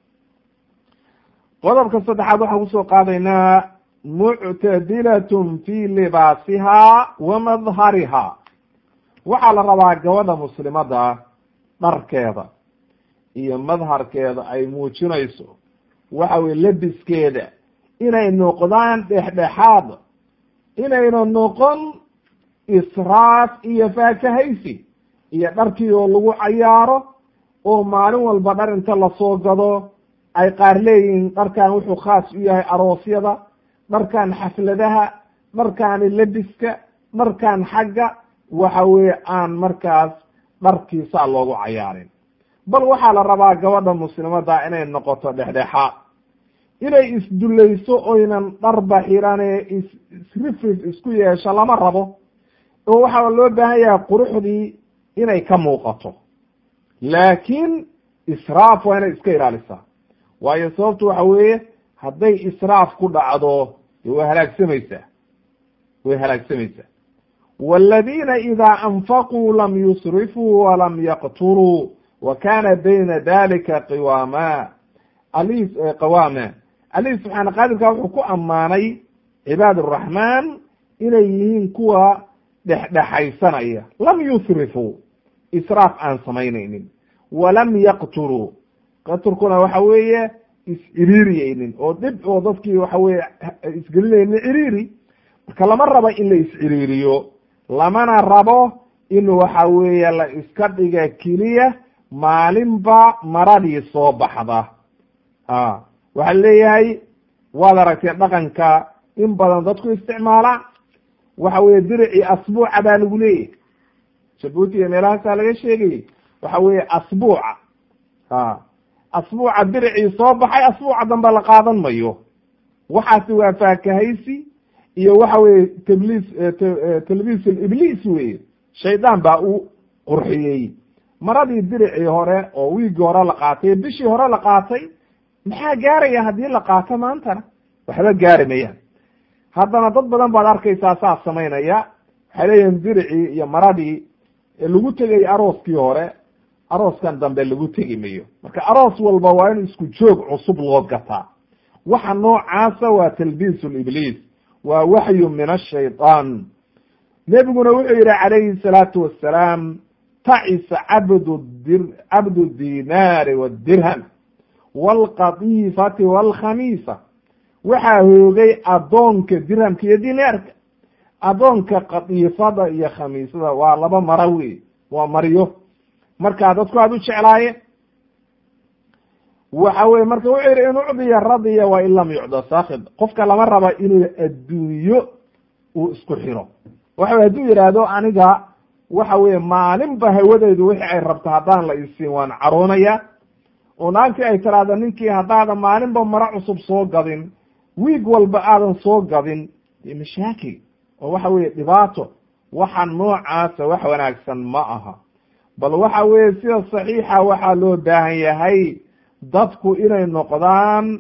qodobka saddexaad waxaan kusoo qaadaynaa muctadilatun fi libaasiha wa madhariha. waxaa la rabaa gabadha muslimada dharkeeda iyo madharkeeda ay muujinayso waxa weye labiskeeda inay noqdaan dhexdhexaad, inayna noqon israaf iyo faakahaysi iyo dharkii oo lagu cayaaro oo maalin walba dhar inta lasoo gado ay qaar leeyihiin dharkan wuxuu khaas u yahay aroosyada, dharkan xafladaha, dharkaani labiska, dharkan xagga waxa weye aan markaas dharkiisaa loogu cayaarin. bal waxaa la rabaa gabadha muslimada inay noqoto dhexdhexaad, inay isdulayso oynan dharba xirane isrifrif isku yeesho lama rabo, oo waxaa loo baahan yahay quruxdii inay ka muuqato. laakiin israaf waa inay iska ilaalisaa, waayo sababtu waxa weeye hadday israaf ku dhacdo way halaagsamaysaa. والذينa إذا أنفقوا لم يسرفوا ولم يقتروا وكان بين ذلika qwاma. alih subحaana qaadirka wuxuu ku ammaanay cibaad الرaحmaan inay yihiin kuwa dhexdhexaysanaya, lam yusrifuu israaf aan samaynaynin, walam yaqturuu qaturkuna waxa weeye is-ciriiriyeynin oo dhib oo dadkii waxa weye isgelinaynin ciriiri. marka lama rabo in la is-ciriiriyo, lamana rabo in waxa weeye la iska dhiga keliya maalinba maradii soo baxda. waxaa leeyahay waad aragtee dhaqanka in badan dadku isticmaala, waxa weye diricii asbuuca baa lagu leeyahay. jabuuti iyo meelahaasaa laga sheegayay waxa weye asbuuca, asbuuca diricii soo baxay asbuuca dambe la qaadan mayo. waxaasi waa faakahaysi iyo waxa weye talbiis ibliis weye, shaydaan baa u qurxiyey. maradii diricii hore oo wiigii hore la qaatay, bishii hore la qaatay, maxaa gaaraya haddii la qaato maantana? waxba gaari mayaan. haddana dad badan baad arkaysaa saas samaynaya, waxay leeyihin diricii iyo maradii lagu tegay arooskii hore, arooskan dambe lagu tegi mayo. marka aroos walba waa in isku joog cusub loo gataa. waxa noocaasa waa talbiis ibliis, waa waxyu min ashayطaan. nebiguna wuxuu yihi calayhi الsalaatu wassalaam, tacisa cabdu dinaari wاdirham wاlqatifati wاlkhamiisa. waxaa hoogay adoonka dirhamka iyo dinaarka. adoonka qadiifada iyo khamiisada waa laba maro wey, waa maryo markaa dadku aad u jeclaaye. waxa weye marka wuxuu yihi in ucdiya radiya wa in lam yucda sakid. qofka lama raba inuu adduunyo uu isku xiro. waxa hadduu yidhaahdo aniga waxa weye maalinba hawadeydu wixii ay rabto haddaan la isiin waan caroonaya, oo naagtii ay tiraahdo ninkii haddaada maalinba maro cusub soo gadin, wiig walba aadan soo gadin, mashaakil oo waxa weye dhibaato. waxa noocaasa wax wanaagsan ma aha. bal waxa weye sida saxiixa waxaa loo baahan yahay dadku inay noqdaan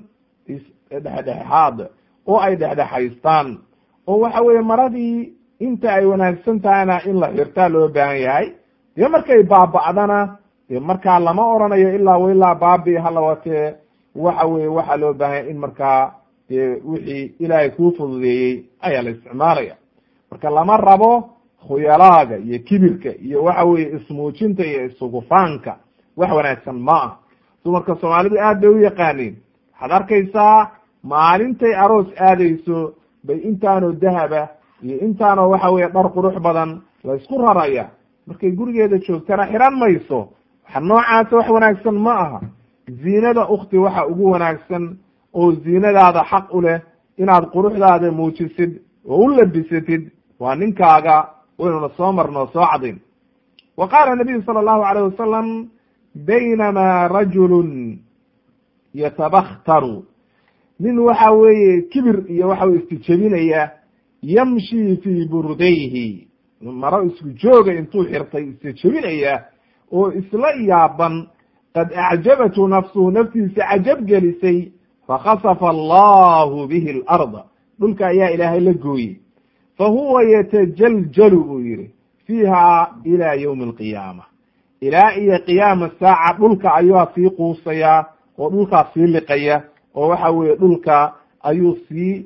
dhexdhexaad oo ay dhexdhexaystaan, oo waxa weye maradii inta ay wanaagsan tahayna in la xirtaa loo baahan yahay. dee markay baaba'dana dee markaa lama oranayo ilaa ilaa baabi hala watee. waxa weye waxaa loo baahan yahay in markaa dee wixii ilaahay kuu fududeeyey ayaa la isticmaalaya. marka lama rabo khuyalaaga iyo kibirka iyo waxa weye ismuujinta iyo isugufaanka, wax wanaagsan ma ah. dumarka soomaalidu aad bay u yaqaaniin. waxaad arkaysaa maalintay aroos aadayso bay intaanoo dahaba iyo intaanoo waxa weye dhar qurux badan la isku raraya, markay gurigeeda joogtana xiran mayso. waxa noocaasa wax wanaagsan ma aha. ziinada ukhti waxa ugu wanaagsan oo ziinadaada xaq u leh inaad quruxdaada muujisid oo u labisatid waa ninkaaga, waynuna soo marno soo cadin. wa qaala nabiyu sala allahu alayh wasalam, baynama rajulun yatabakhtaru, nin waxa weeye kibir iyo waxa weye istijebinaya, yamshi fii burdayhi, maro isku jooga intuu xirtay istijebinaya oo isla yaaban, qad acjabathu nafsuhu, naftiisa cajab gelisay, fakhasafa allahu bihi اlarda, dhulka ayaa ilaahay la gooyey. fahuwa yatajaljalu buu yihi fiiha ila ywmi اlqiyaama, ilaa iyo qiyaama saaca dhulka ayaa sii quusaya oo dhulkaa sii liqaya, oo waxa weye dhulka ayuu sii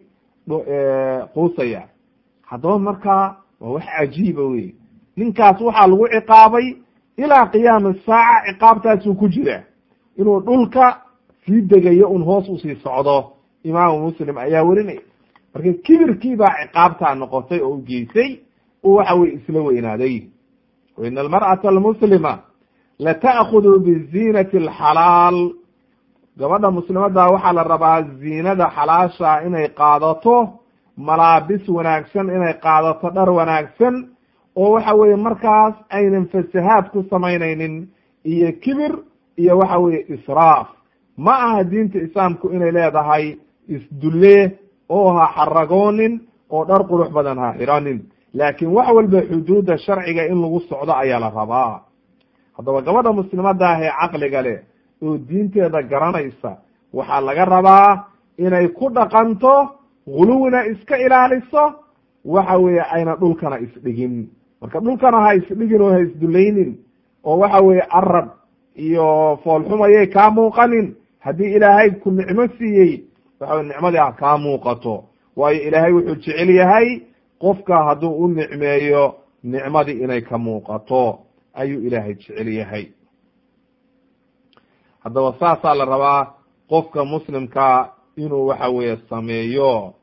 quusaya. haddaba markaa waa wax cajiiba wey. ninkaas waxaa lagu ciqaabay ilaa qiyaama saaca, ciqaabtaasuu ku jira inuu dhulka sii degayo un hoos usii socdo. imaamu muslim ayaa werinaya. marka kibirkii baa ciqaabtaa noqotay oo u geysay oo waxa weye isla weynaaday. wain almar'ata almuslima lata'khudu biziinati alxalaal, gabadha muslimadda waxaa la rabaa ziinada xalaasha inay qaadato, malaabis wanaagsan inay qaadato, dhar wanaagsan oo waxa weye markaas aynan fasahaad ku samaynaynin iyo kibir iyo waxa weye israaf. ma aha diinta islaamku inay leedahay isdulle oo ha xaragoonin oo dhar qurux badan ha xiranin, laakiin wax walba xuduudda sharciga in lagu socdo ayaa la rabaa. haddaba gabadha muslimadda ah ee caqliga leh oo diinteeda garanaysa waxaa laga rabaa inay ku dhaqanto, guluwina iska ilaaliso, waxa weeye ayna dhulkana isdhigin. marka dhulkana ha isdhigin oo ha isdulaynin, oo waxa weeye arab iyo foolxumayay kaa muuqanin. haddii ilaahay ku nicmo siiyey waxa weye nicmadii ha kaa muuqato, waayo ilaahay wuxuu jecel yahay qofka hadduu u nicmeeyo nicmadii inay ka muuqato ayuu ilaahay jecel yahay. haddaba saasaa la rabaa qofka muslimkaa inuu waxa weeye sameeyo.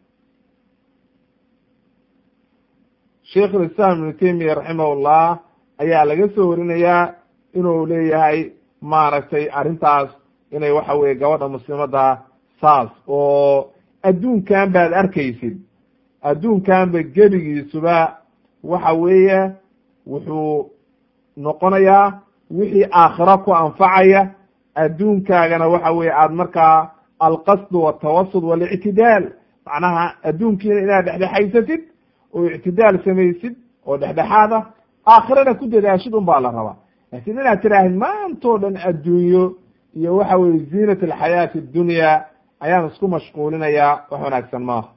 sheikh ulislaam ibnu taymiya raximahullah ayaa laga soo warinayaa inuu leeyahay maaragtay arrintaas inay waxa weye gabadha muslimada saas oo adduunkan baad arkaysid, adduunkanba gebigiisuba waxa weeye wuxuu noqonayaa wixii aakhiro ku anfacaya, adduunkaagana waxa weye aada markaa alqasd waltawasud walictidaal, macnaha adduunkiina inaad dhexdhexaysatid oo ictidaal samaysid oo dhexdhexaada, aakhirana ku dadaashid un baa la rabaa. laakiin inaad tiraahid maantoo dhan adduunyo iyo waxa weye ziinat alxayaati addunya ayaan isku mashquulinayaa, wax wanaagsan maaha.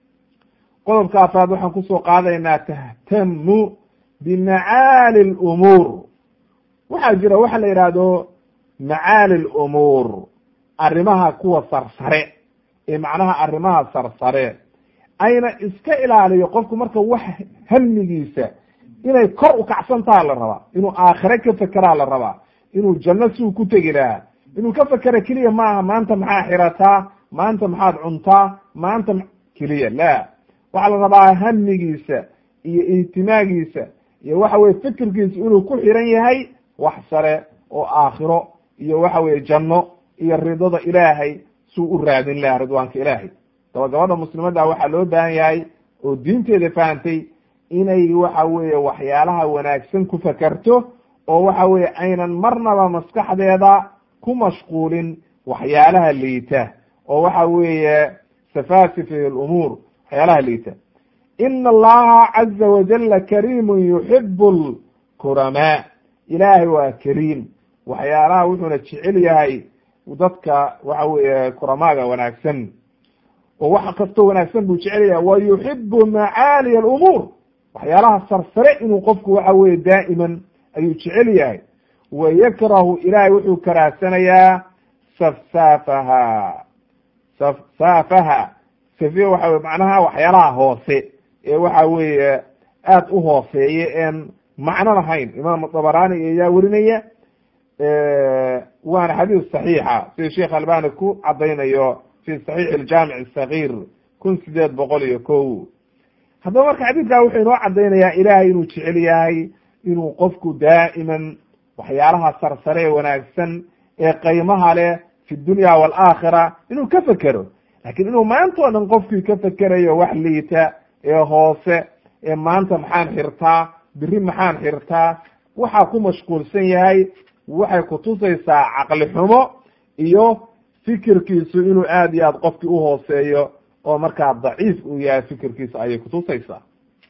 qodobka afraad waxaan kusoo qaadaynaa tahtamu bimacaali lumuur. waxaa jira waxa la yidhaahdo macaali lumuur, arrimaha kuwa sarsare ee macnaha arrimaha sarsare, ayna iska ilaaliyo qofku marka wax hammigiisa inay kor u kacsantaha la rabaa, inuu aakhire ka fekeraa la rabaa, inuu janno siuu ku tegi lahaa, inuu ka fekera keliya maaha maanta maxaa xirataa, maanta maxaad cuntaa, maanta keliya la, waxaa la rabaa hamigiisa iyo ihtimaagiisa iyo waxa weye fikirkiisa inuu ku xiran yahay wax sare oo aakhiro iyo waxa weye janno iyo ridada ilaahay suu u raadin laha ridwaanka ilaahay. daba gabadha muslimada waxaa loo baahan yahay oo diinteeda fahantay inay waxa weeye waxyaalaha wanaagsan ku fekerto oo waxa weye aynan marnaba maskaxdeeda ku mashquulin waxyaalaha liita oo waxa weeye safaasif alumuur, waxyaalaha liita. ina allaha caza wajala kariimun yuxibu lkuramaa, ilaahay waa kariim, waxyaalaha wuxuuna jecel yahay dadka waxa weeye kuramaaga wanaagsan, oo wax kastoo wanaagsan buu jecel yahay. wa yuxibu macaali alumuur, waxyaalaha sarsare inuu qofku waxa weye daa'iman ayuu jecel yahay. wa yakrahu, ilaahay wuxuu karaahsanayaa safsaafaha, safsaafaha safiya waxa weye macnaha waxyaalaha hoose ee waxa weeye aad u hooseeye een macno lahayn. imaam dabaraani ayaa werinaya, waana xadiis saxiixa sida sheekh albani ku cadaynayo fi saxiix aljaamic asagir 1801. haddaba marka xadiidkaa wuxuu inoo cadaynayaa ilaahay inuu jecel yahay inuu qofku daa'iman waxyaalaha sarsare ee wanaagsan ee qaymaha leh fi dunya waalaakhira inuu ka fekero, laakiin inuu maanta o dhan qofkii ka fekerayo wax liita ee hoose ee maanta maxaan xirtaa, biri maxaan xirtaa, waxaa ku mashquulsan yahay, waxay kutusaysaa caqli xumo iyo fikirkiisu inuu aad iyo aad qofkii uhooseeyo oo markaa daciif uu yahay fikirkiisa ayay kutusaysaa.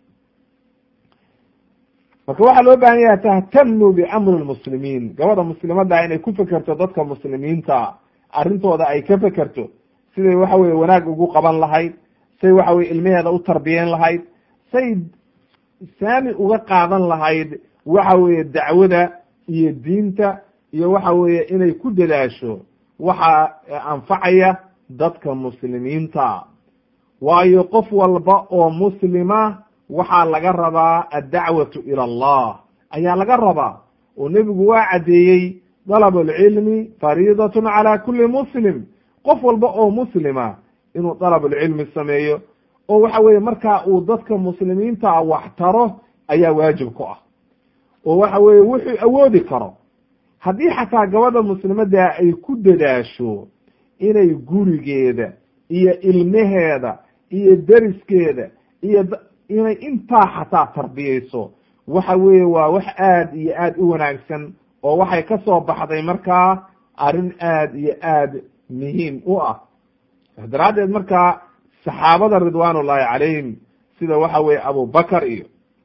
marka waxaa loo baahan yahay tahtamu biamri lmuslimiin, gabadha muslimada inay ku fekerto dadka muslimiinta arrintooda ay ka fekerto, siday waxa weye wanaag ugu qaban lahayd, say waxa weye ilmaheeda u tarbiyeen lahayd, say saami uga qaadan lahayd waxa weye dacwada iyo diinta iyo waxa weye inay ku dadaasho waxa anfacaya dadka muslimiinta. waayo qof walba oo muslima waxaa laga rabaa addacwatu ila allah ayaa laga rabaa, oo nebigu waa caddeeyey dalab alcilmi fariidatun cala kuli muslim, qof walba oo muslima inuu dalab alcilmi sameeyo oo waxa weye markaa uu dadka muslimiinta wax taro ayaa waajib ku ah, oo waxa weye wuxuu awoodi karo. haddii xataa gabadha muslimada ay ku dadaasho inay gurigeeda iyo ilmaheeda iyo deriskeeda iyo inay intaa xataa tarbiyeyso, waxa weeye waa wax aad iyo aad u wanaagsan, oo waxay ka soo baxday markaa arrin aad iyo aad muhiim u ah. daraaddeed markaa saxaabada ridwaan ullahi calayhim sida waxa weye abubakar iyo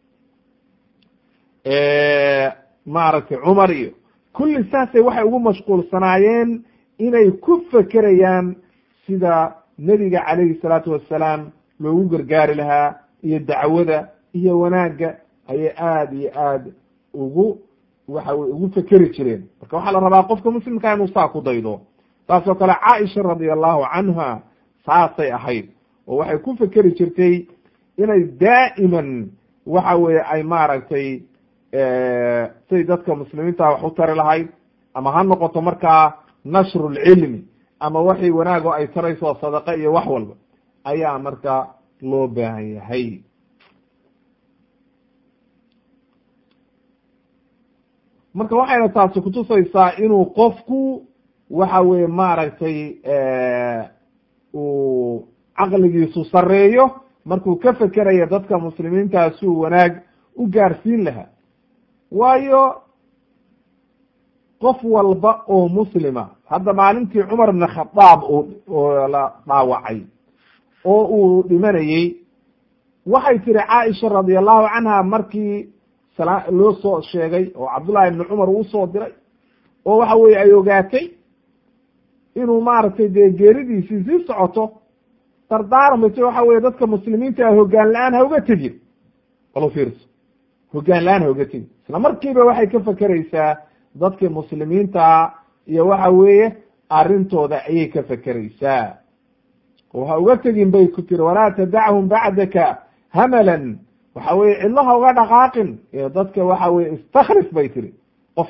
maaragtay cumar iyo kulli saasay waxay ugu mashquulsanaayeen inay ku fekerayaan sida nebiga calayhi salaatu wassalaam loogu gargaari lahaa iyo dacwada iyo wanaagga ayay aad iyo aad ugu waxa weye ugu fekeri jireen. marka waxaa la rabaa qofka muslimkaa inuu saa ku daydo. taas oo kale caaisha radi allahu canha saasay ahayd, oo waxay ku fekeri jirtay inay daa'iman waxa weye ay maaragtay say dadka muslimiinta wax u tari lahayd, ama ha noqoto markaa nashru lcilmi ama waxay wanaago ay tarayso sadaqa iyo wax walba ayaa marka loo baahan yahay. marka waxayna taasi kutusaysaa inuu qofku waxa weye maaragtay uu caqligiisu sareeyo markuu ka fekerayo dadka muslimiintaa si uu wanaag u gaarsiin lahaa. waayo qof walba oo muslima hadda maalintii cumar ibn khadaab oo la dhaawacay oo uu dhimanayey waxay tiri caaisha radiallahu canha markii loo soo sheegay oo cabdullahi ibni cumar uu usoo diray oo waxa weye ay ogaatay inuu maaragtay dee geeridiisii sii socoto dardaarmayso waxa weye dadka muslimiinta hoggaan la-aan ha uga tegin. bal fiirso, hoggaan la-aan ha uga tegin. isla markiiba waxay ka fekeraysaa dadka muslimiinta iyo waxa weeye arrintooda ayay ka fekeraysaa. oo ha uga tegin bay ku tiri walaa tadachum bacdaka hamalan, waxa weye cidlaha uga dhaqaaqin ee dadka waxa weye istakhlif bay tiri, qof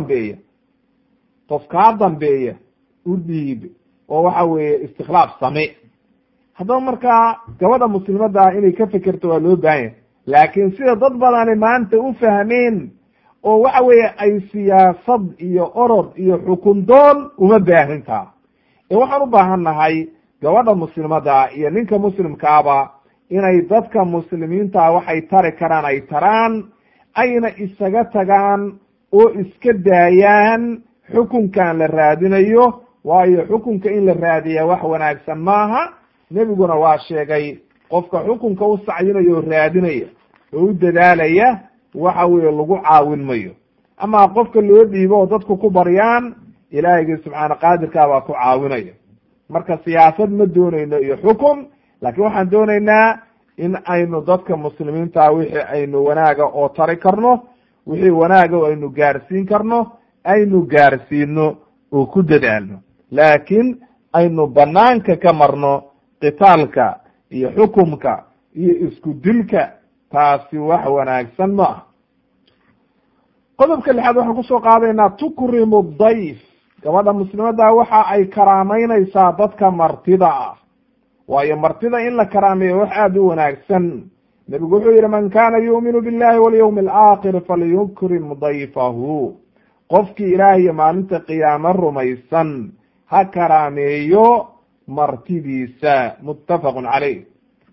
kaa dambeeya u dhiib oo waxa weye istikhlaaf same. haddaba markaa gabadha muslimada inay ka fekerto waa loo baahan yahay, laakiin sida dad badani maanta u fahmeen oo waxa weye ay siyaasad iyo orod iyo xukun doon uma baahintaa. ee waxaan u baahan nahay gabadha muslimada iyo ninka muslimkaaba inay dadka muslimiinta waxay tari karaan ay taraan, ayna isaga tagaan oo iska daayaan xukunkan la raadinayo. waayo xukunka in la raadiya wax wanaagsan maaha. nebiguna waa sheegay qofka xukunka u sacyinayo o raadinaya oo u dadaalaya waxa weye lagu caawin mayo. ama qofka loo dhiibo oo dadku ku baryaan, ilaahiygi subxaana qaadirkaa baa ku caawinaya. marka siyaasad ma doonayno iyo xukun, laakiin waxaan doonaynaa in aynu dadka muslimiinta wixii aynu wanaaga oo tari karno, wixii wanaaga oo aynu gaarsiin karno aynu gaarsiino oo ku dadaalno, laakiin aynu banaanka ka marno qitaalka iyo xukumka iyo isku dilka, taasi wax wanaagsan ma ah. qodobka lixaad waxaan kusoo qaadaynaa tukrimu dayf. gabadha muslimada waxa ay karaameynaysaa dadka martida ah, waayo martida in la karaameeyo wax aada u wanaagsan. nebigu wuxuu yihi man kana yu'minu billahi walyawmi alaakhir falyukrim dayfahu. qofkii ilaah iyo maalinta qiyaamo rumaysan ha karaameeyo martidiisa. muttafaqun caleyh.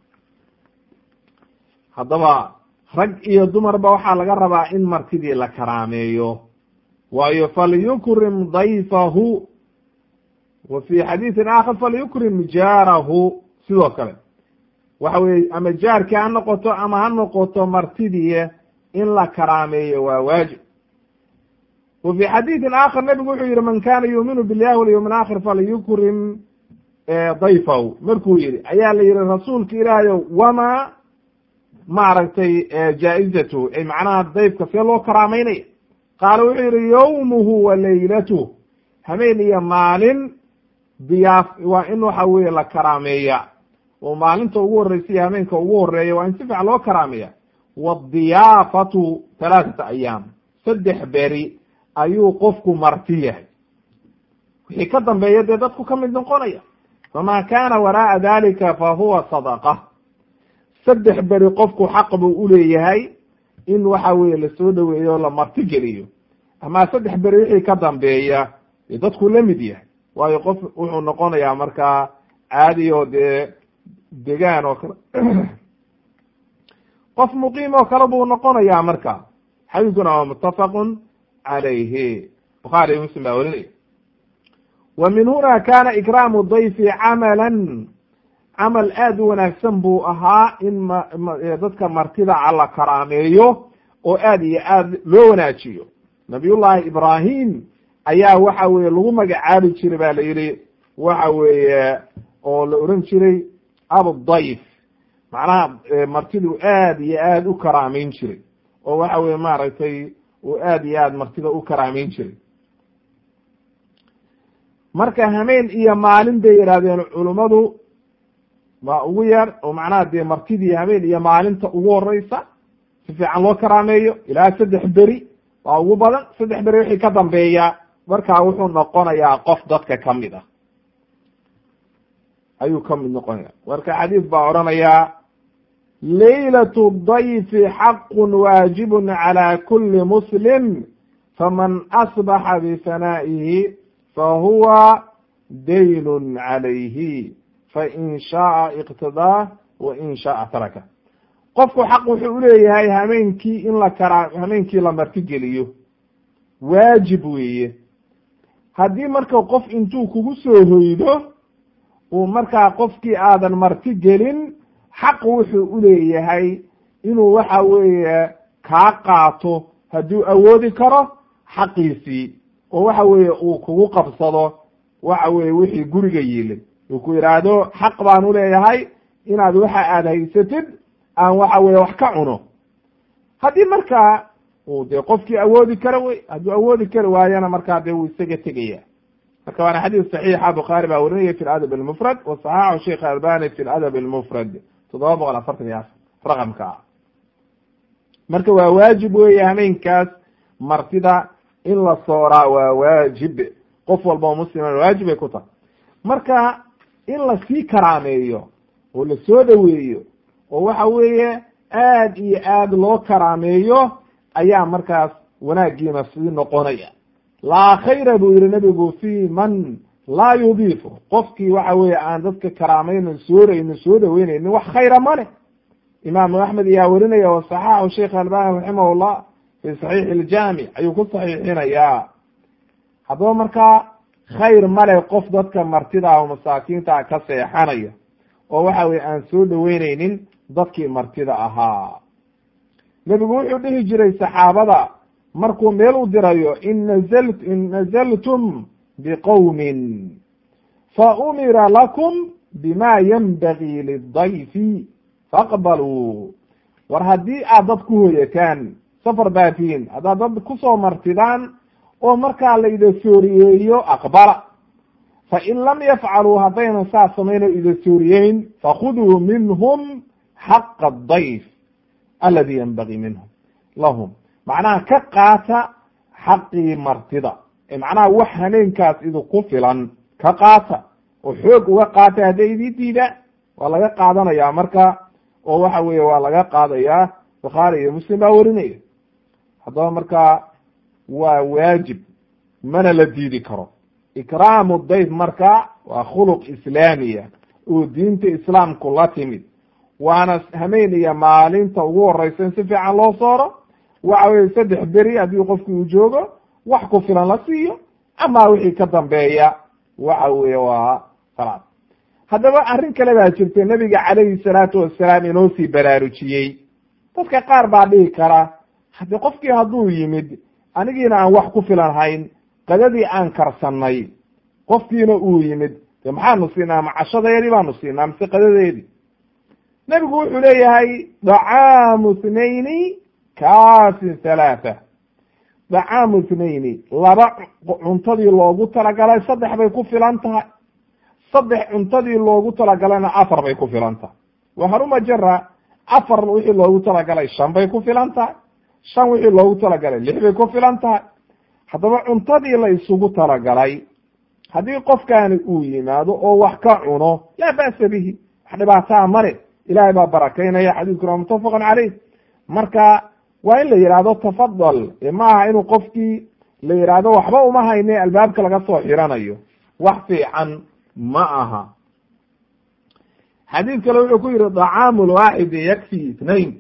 haddaba rag iyo dumarba waxaa laga rabaa in martidii la karaameeyo, waayo falyukrim dayfahu. wa fi xadiisin aakhar falyukrim jaarahu. sidoo kale waxa weye ama jaarkii ha noqoto ama ha noqoto martidii in la karaameeyo waa waajib. wa fi xadiisin aakhar nabigu wuxuu yihi man kana yuuminu billahi walyawm alaakhir falyukrim dayfahu. markuu yihi ayaa la yihi rasuulka ilaahayo wama maaragtay jaa-izatu, ay macnaha dayfka see loo karaameynaya? qaala wuxuu yihi yawmuhu wa laylatuh. habeen iyo maalin diyaaf waa in waxa weye la karaameeya, oo maalinta ugu horeysa iyo habeenka ugu horeeya waa in si fiican loo karaameeya. wadiyaafatu 3 ayaam, 3 beri ayuu qofku marti yahay. wixii ka dambeeya dee dadku ka mid noqonaya. famaa kaana waraa'a dalika fa huwa sadaqa. 3 beri qofku xaq buu uleeyahay in waxa weye lasoo dhaweeyo o la marti geliyo. ama 3 beri wixii ka dambeeya dee dadku la mid yahay, waayo qof wuxuu noqonayaa markaa caadi oo dee degaan oo kale qof muqiim oo kale buu noqonayaa. marka xadiiskuna waa muttafaqun calayhi, bukhaari iyo muslim baa warinaya. wa min huna kana ikraamu dayfi camalan, camal aada u wanaagsan buu ahaa in dadka martida la karaameeyo oo aad iyo aad loo wanaajiyo. nabiyullahi ibrahim ayaa waxa weye lagu magacaabi jiray ba la yihi waxa weeye oo la oran jiray abudayf, macnaha martidu aad iyo aad u karaameyn jiray, oo waxa weye maaragtay uu aad iyo aad martida u karaameyn jiray. marka hameen iyo maalin bay yidhahdeen culummadu waa ugu yar, oo macnaha dee martidii hameen iyo maalinta ugu horeysa si fiican loo karaameeyo ilaa 3 beri waa ugu badan. 3 beri wixii ka dambeeya markaa wuxuu noqonayaa qof dadka kamid ah ayuu kamid noqonaya. marka xadiis baa odhanayaa laylatu dayfi xaqun waajibun calى kuli muslim faman asbaxa bifanaa'ihi fahuwa daynun calayhi fain shaaa iqtidaah wain shaaa taraka. qofku xaq wuxuu uleeyahay hameenkii in hameenkii la martigeliyo, waajib weeye. haddii marka qof intuu kugu soo hoydo uu markaa qofkii aadan martigelin, xaq wuxuu uleeyahay inuu waxa weeye kaa qaato hadduu awoodi karo xaqiisii, oo waxa weeye uu kugu qabsado waxa weye wixii guriga yiilay, uu ku yidhaahdo xaq baan uleeyahay inaad waxa aad haysatid aan waxa weye wax ka cuno. haddii markaa uu dee qofkii awoodi karo wey, hadduu awoodi kari waayana markaa dee wuu isaga tegaya. marka waana xadiis saxiixa, bukhaari baa warinaya fi ladab almufrad wa saxaxu sheikh albani fi ladab almufrad 744 raqamka ah. marka waa waajib weeye hameenkaas martida in la sooraa waa waajib, qof walba oo muslima waajib ay ku tahay. marka in lasii karaameeyo oo lasoo dhaweeyo oo waxa weeye aad iyo aad loo karaameeyo ayaa markaas wanaagiina sii noqonaya. laa khayra buu yihi nabigu fi man laa yudiifu, qofkii waxa weeye aan dadka karaamayno soorayno soo dhaweynaynin wax khayra male. imaamu axmed ayaa warinaya wa saxaxu sheikh albani raximahullah fi saxiix iljaamic ayuu ku saxiixinayaa. haddaba markaa khayr male qof dadka martida oo masaakiinta ka seexanaya oo waxa weye aan soo dhaweyneynin dadkii martida ahaa. nebigu wuxuu dhihi jiray saxaabada markuu meel u dirayo in nazaltum biqowmin faumira lakum bima yanbagii lidayfi faqbaluu. war haddii aad dad ku hoyataan, safar baatiin, haddaad dad kusoo martidaan oo markaa la ida sooriyeeyo aqbala. fain lam yafcaluu haddaynan saas samayno ida sooriyeyn fakhuduu minhum xaqa adayf aladi yanbagii minhum lahum, macnaha ka qaata xaqii martida, macnaha wax hameenkaas idinku filan ka qaata oo xoog uga qaata. hadday idii diidaan waa laga qaadanaya marka, oo waxa weeye waa laga qaadayaa. bukhaari iyo muslim baa warinaya. haddaba marka waa waajib, mana la diidi karo. ikraamu dayf marka waa khuluq islaamiya oo diinta islaamku la timid, waana hameynaya maalinta ugu horeysa in si fiican loo sooro. waxa weye 3 beri haddii qofki uu joogo wax ku filan la siiyo, ama wixii ka dambeeya waxa weye waa salaad. haddaba arrin kale baa jirta nabiga calayhi salaatu wasalaam inoo sii baraarujiyey. dadka qaar baa dhihi kara haddii qofkii hadduu yimid anigiina aan wax ku filan hayn, qadadii aan karsanay qofkiina uu yimid, de maxaanu siinaa? macashadeedii baanu siinaa mise qadadeedii? nebigu wuxuu leeyahay dacaamu ithnayni kaasin 3. dacaamu ithnayni, laba cuntadii loogu talagalay 3 bay ku filan tahay, 3 cuntadii loogu talagalayna 4 bay ku filan tahay. waharuma jara 4 wixii loogu talagalay 5 bay ku filan tahay, 5 wixii loogu talagalay 6 bay ku filan tahay. haddaba cuntadii la isugu talagalay haddii qofkaani uu yimaado oo wax ka cuno laa ba'sa bihi, wax dhibaataa male, ilaahay baa barakaynaya. xadiiskuna muttafaqun caleyh. marka waa in la yidhaahdo tafadal, maaha inuu qofkii la yidhaahdo waxba uma hayne albaabka laga soo xiranayo, wax fiican ma aha. xadiis kale wuxuu ku yihi dacaamu lwaaxidi yakfi 2.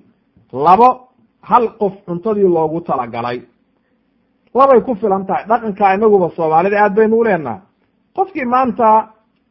hal qof cuntadii loogu talagalay 2bay ku filan tahay. dhaqanka inaguba soomaalida aad baynu uleenahay. qofkii maanta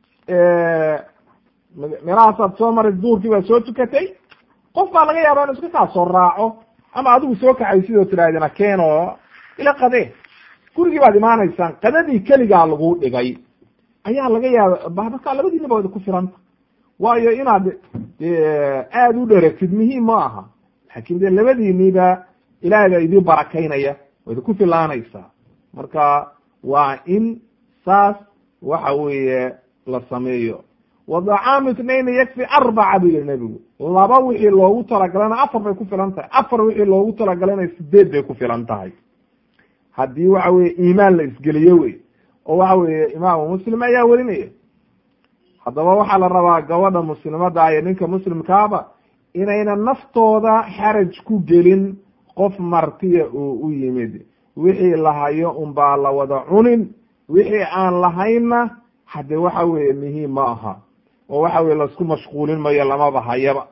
meelahaasaad soo maray, duurkii baa soo tukatay, qof baa laga yaaba inu iska kaa soo raaco, ama adigu soo kaxay sidoo tirahdina keen oo ila qadee. gurigii baad imaanaysaan, qadadii keligaa lagu dhigay ayaa laga yaaba markaa labadiinaba wada ku filanta. waayo inaad aad u dheregtid muhiim ma aha, laakin de labadiiniba ilaahay baa idin barakaynaya, wayda ku filaanaysaa. marka waa in saas waxa weeye la sameeyo. wadacaamu 2 yakfi 4 bu yihi nebigu. 2 wixii loogu talagalana 4 bay ku filan tahay, 4 wixii loogu talagalana 8 bay ku filan tahay. haddii waxa weye iimaan la isgeliyo wey, oo waxa weeye imaamu muslim ayaa werinaya. haddaba waxaa la rabaa gabadha muslimada iyo ninka muslimkaaba inayna naftooda xaraj ku gelin qof martiya oo u yimid. wixii lahayo unbaa la wada cunin, wixii aan lahaynna hadde waxa weeye muhiim ma aha, oo waxa weye laisku mashquulin mayo, lamaba hayaba.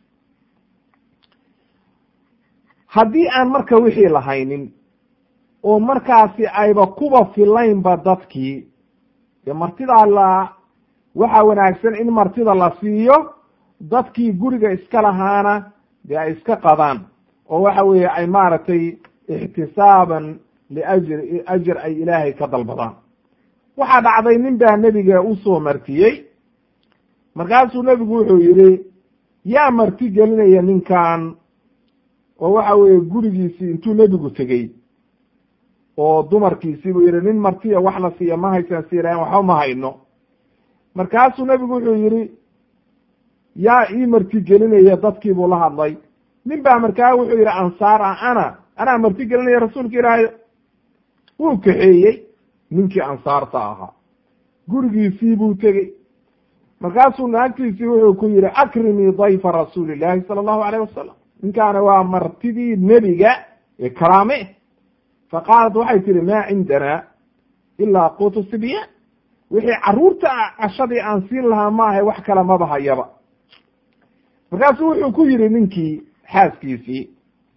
haddii aan marka wixii lahaynin oo markaasi ayba kuba filaynba dadkii, dee martidaa waxaa wanaagsan in martida la siiyo, dadkii guriga iska lahaana dee ay iska qadaan, oo waxa weeye ay maaragtay ixtisaaban ajir ay ilaahay ka dalbadaan. waxaa dhacday nin baa nebiga usoo martiyey, markaasuu nebigu wuxuu yidhi yaa marti gelinaya ninkan, oo waxa weeye gurigiisii intuu nebigu tegey oo dumarkiisii buu yidhi nin martiya wax la siiya ma haysan siiraan, waxba ma hayno. markaasuu nebigu wuxuu yidhi yaa ii marti gelinaya, dadkii buu la hadlay. nin baa markaa wuxuu yidhi ansaar ah, anaa marti gelinaya rasuulka ilaahay. wuu kaxeeyey ninkii ansaarta ahaa, gurigiisii buu tegey. markaasuu naagtiisii wuxuu ku yidhi akrimii dayfa rasuulillahi sala allahu alayh wasalam, ninkaana waa martidii nebiga ee karaame. faqaalat waxay tihi maa cindana ilaa quutu sibyaan, wixii caruurta cashadii aan siin lahaa maaha, wax kale maba hayaba. markaasuu wuxuu ku yidhi ninkii xaaskiisii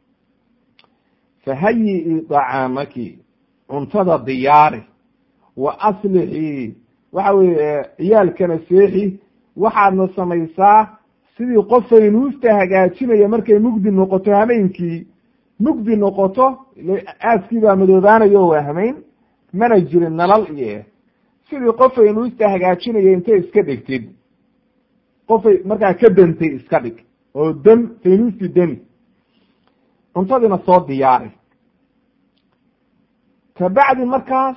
fahayi-i dacaamaki, cuntada diyaari, wa aslixii waxa weeye ciyaalkana seexi, waxaadna samaysaa sidii qof faynuusta hagaajinaya markay mugdi noqoto, hameenkii mugdi noqoto, aaskii baa madoobaanayo waa hamayn, mana jirin nalal iyo sidii qof faynuusta hagaajinaya intay iska dhigtid, qofay markaa ka dantay iska dhig oo faynuusti demi, cuntadiina soo diyaari. kabacdi markaas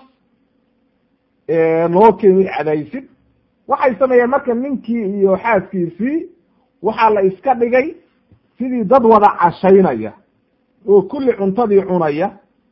noo keeni cadaysid. waxay sameeyeen marka ninkii iyo xaaskiisii waxaa la iska dhigay sidii dad wada cashaynaya oo kulli cuntadii cunaya.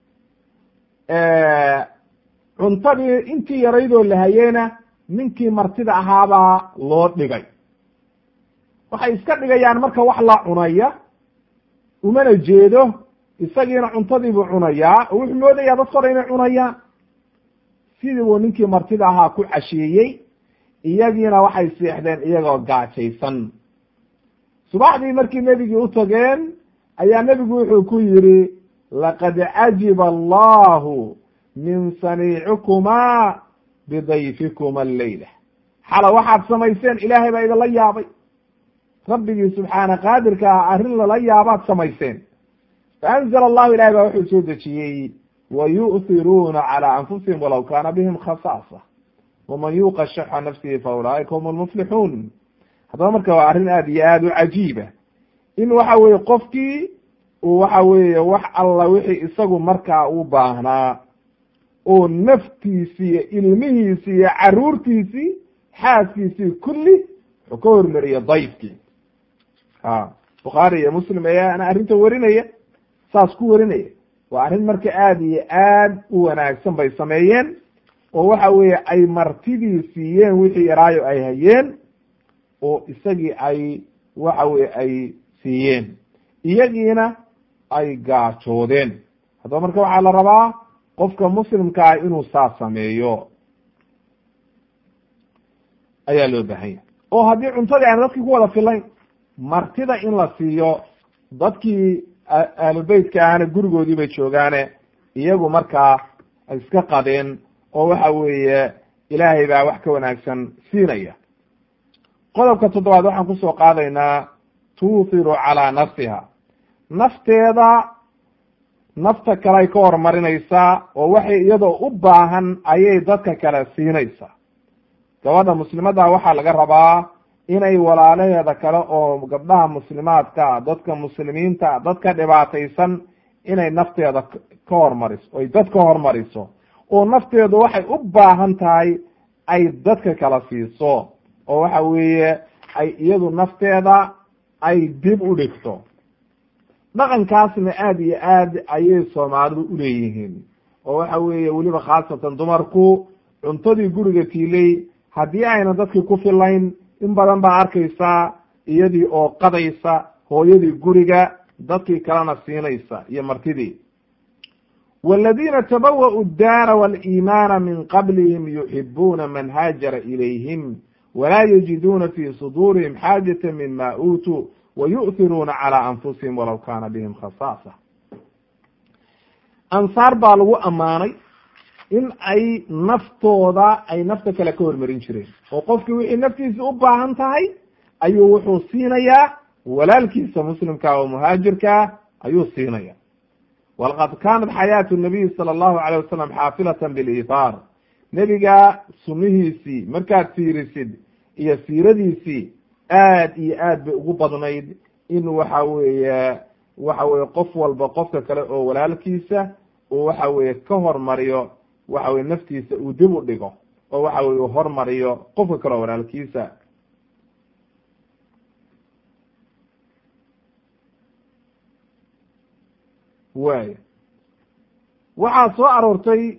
cuntadii intii yaraydoo la hayeena ninkii martida ahaabaa loo dhigay. waxay iska dhigayaan marka wax la cunaya, umana jeedo, isagiina cuntadiibuu cunayaa oo wuxuu moodayaa dadka hore inay cunayaan. sidii buu ninkii martida ahaa ku casheeyey, iyagiina waxay seexdeen iyagoo gaajaysan. subaxdii markii nebigii u tageen ayaa nebigu wuxuu ku yidhi laqad cajiba allahu min saniicikumaa bidayfikuma alleyla, xala waxaad samayseen ilaahay baa idinla yaabay, rabbigii subxaana qaadirka ah arrin lala yaabaad samayseen. faanzala allahu ilahay baa wuxuu soo dejiyey wayu'hiruuna calaa anfusihim walaw kaana bihim khasaasa waman yuuqa shaxa nafsihi fa ulaa'ika hum almuflixuun. haddaba marka waa arrin aad iyo aad u cajiiba in waxa weeye qofkii uu waxa weeye wax alla wixii isagu markaa u baahnaa oo naftiisii iyo ilmihiisii iyo caruurtiisii xaaskiisii kulli wuxuu ka hormariya dayfkii. bukhaari iyo muslim ayaana arrinta warinaya, saas ku warinaya. waa arrin marka aad iyo aad u wanaagsan bay sameeyeen, oo waxa weeye ay martidii siiyeen wixii yaraayo ay hayeen, oo isagii ay waxa weye ay siiyeen, iyagiina ay gaajoodeen. haddaba marka waxaa la rabaa qofka muslimka ah inuu saas sameeyo ayaa loo baahanya. oo haddii cuntadii aan dadkii ku wada filayn, martida in la siiyo, dadkii ahlubeytka ahna gurigoodii bay joogaane iyagu markaa ay iska qadeen, oo waxa weeye ilaahay baa wax ka wanaagsan siinaya. qodobka 7 waxaan kusoo qaadaynaa tuuthiru calaa nafsiha, nafteeda nafta kale ay ka hormarinaysaa, oo waxay iyadoo u baahan ayay dadka kale siinaysaa. gabadha muslimada waxaa laga rabaa inay walaalaheeda kale oo gabdhaha muslimaadka, dadka muslimiinta, dadka dhibaataysan, inay nafteeda ka hormariso, oy dad ka hormariso, oo nafteedu waxay u baahan tahay ay dadka kala siiso, oo waxa weeye ay iyadu nafteeda ay dib u dhigto. dhaqankaasna aad iyo aad ayay soomaalidu uleeyihiin, oo waxa weeye weliba khaasatan dumarku cuntadii guriga tiilay haddii ayna dadkii ku filayn in badan baa arkaysaa iyadii oo qadaysa hooyadii guriga dadkii kalena siinaysa iyo martidii. والذينa تبوأوا الداr والإيماna min qablihim يحibuuna man hاaجara إilayhim وlaa yجiduuna fي صdوurihim xاaجaة mima uutuu ويؤثiruuna عalى أنfusihim walow kana bihim khasاaصة. ansaar baa lagu ammaanay in ay naftooda ay nafta kale ka hormarin jireen, oo qofkii wixii naftiisa u baahan tahay ayuu wuxuu siinayaa walaalkiisa muslimka oo muhaajirkaa ayuu siinaya. walqad kaanat xayaaةu الnabiy salى الlahu عalيه wasalam xaafilaة biاliihaar, nebiga sunihiisii markaad fiirisid iyo siiradiisii aad iyo aad bay ugu badnayd in waxa weeye qof walba qofka kale oo walaalkiisa uu waxa weeye ka hormariyo waxa weye naftiisa uu dib u dhigo oo waxa weye uu hormariyo qofka kale oo walaalkiisa. waay waxaa soo aroortay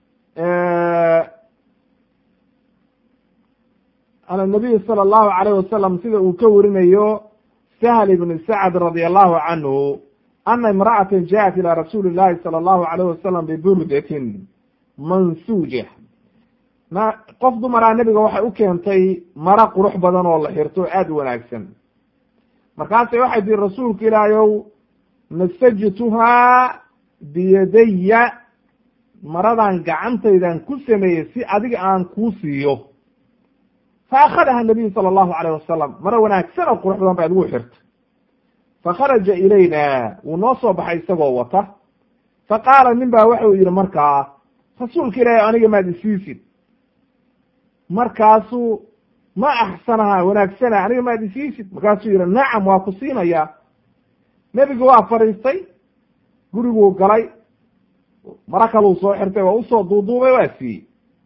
an nabiy salى الlahu عalيه wasalam sida uu ka warinayo sahl ibn sacd radi allahu canhu ana imra'ata jaءat ilى rasuuli الlahi salى الlahu عalيه wasalam biburdatin mansuja, qof dumaraa nebiga waxay u keentay maro qurux badan oo la xirto aad u wanaagsan. markaasay waxay tihi rasuulka ilaahayow nasajtuhaa biyadaya, maradan gacantaydan ku sameeyey si adiga aan kuu siiyo. faakadaha nabiyu salى الlahu عalيه wasalam, maro wanaagsan oo qurux badan ba adigu xirta. fakharaja ilayna, wuu noo soo baxay isagoo wata. faqaala nin baa waxau yihi markaa rasuulka ilaahay aniga maad isiisid. markaasuu ma axsanaha wanaagsana aniga maad isiisid. markaasuu yihi nacam waa ku siinaya. nebigu waa fadhiistay, guriguu galay, maro kaluu soo xirtay, waa usoo duuduubay, waa siiyey.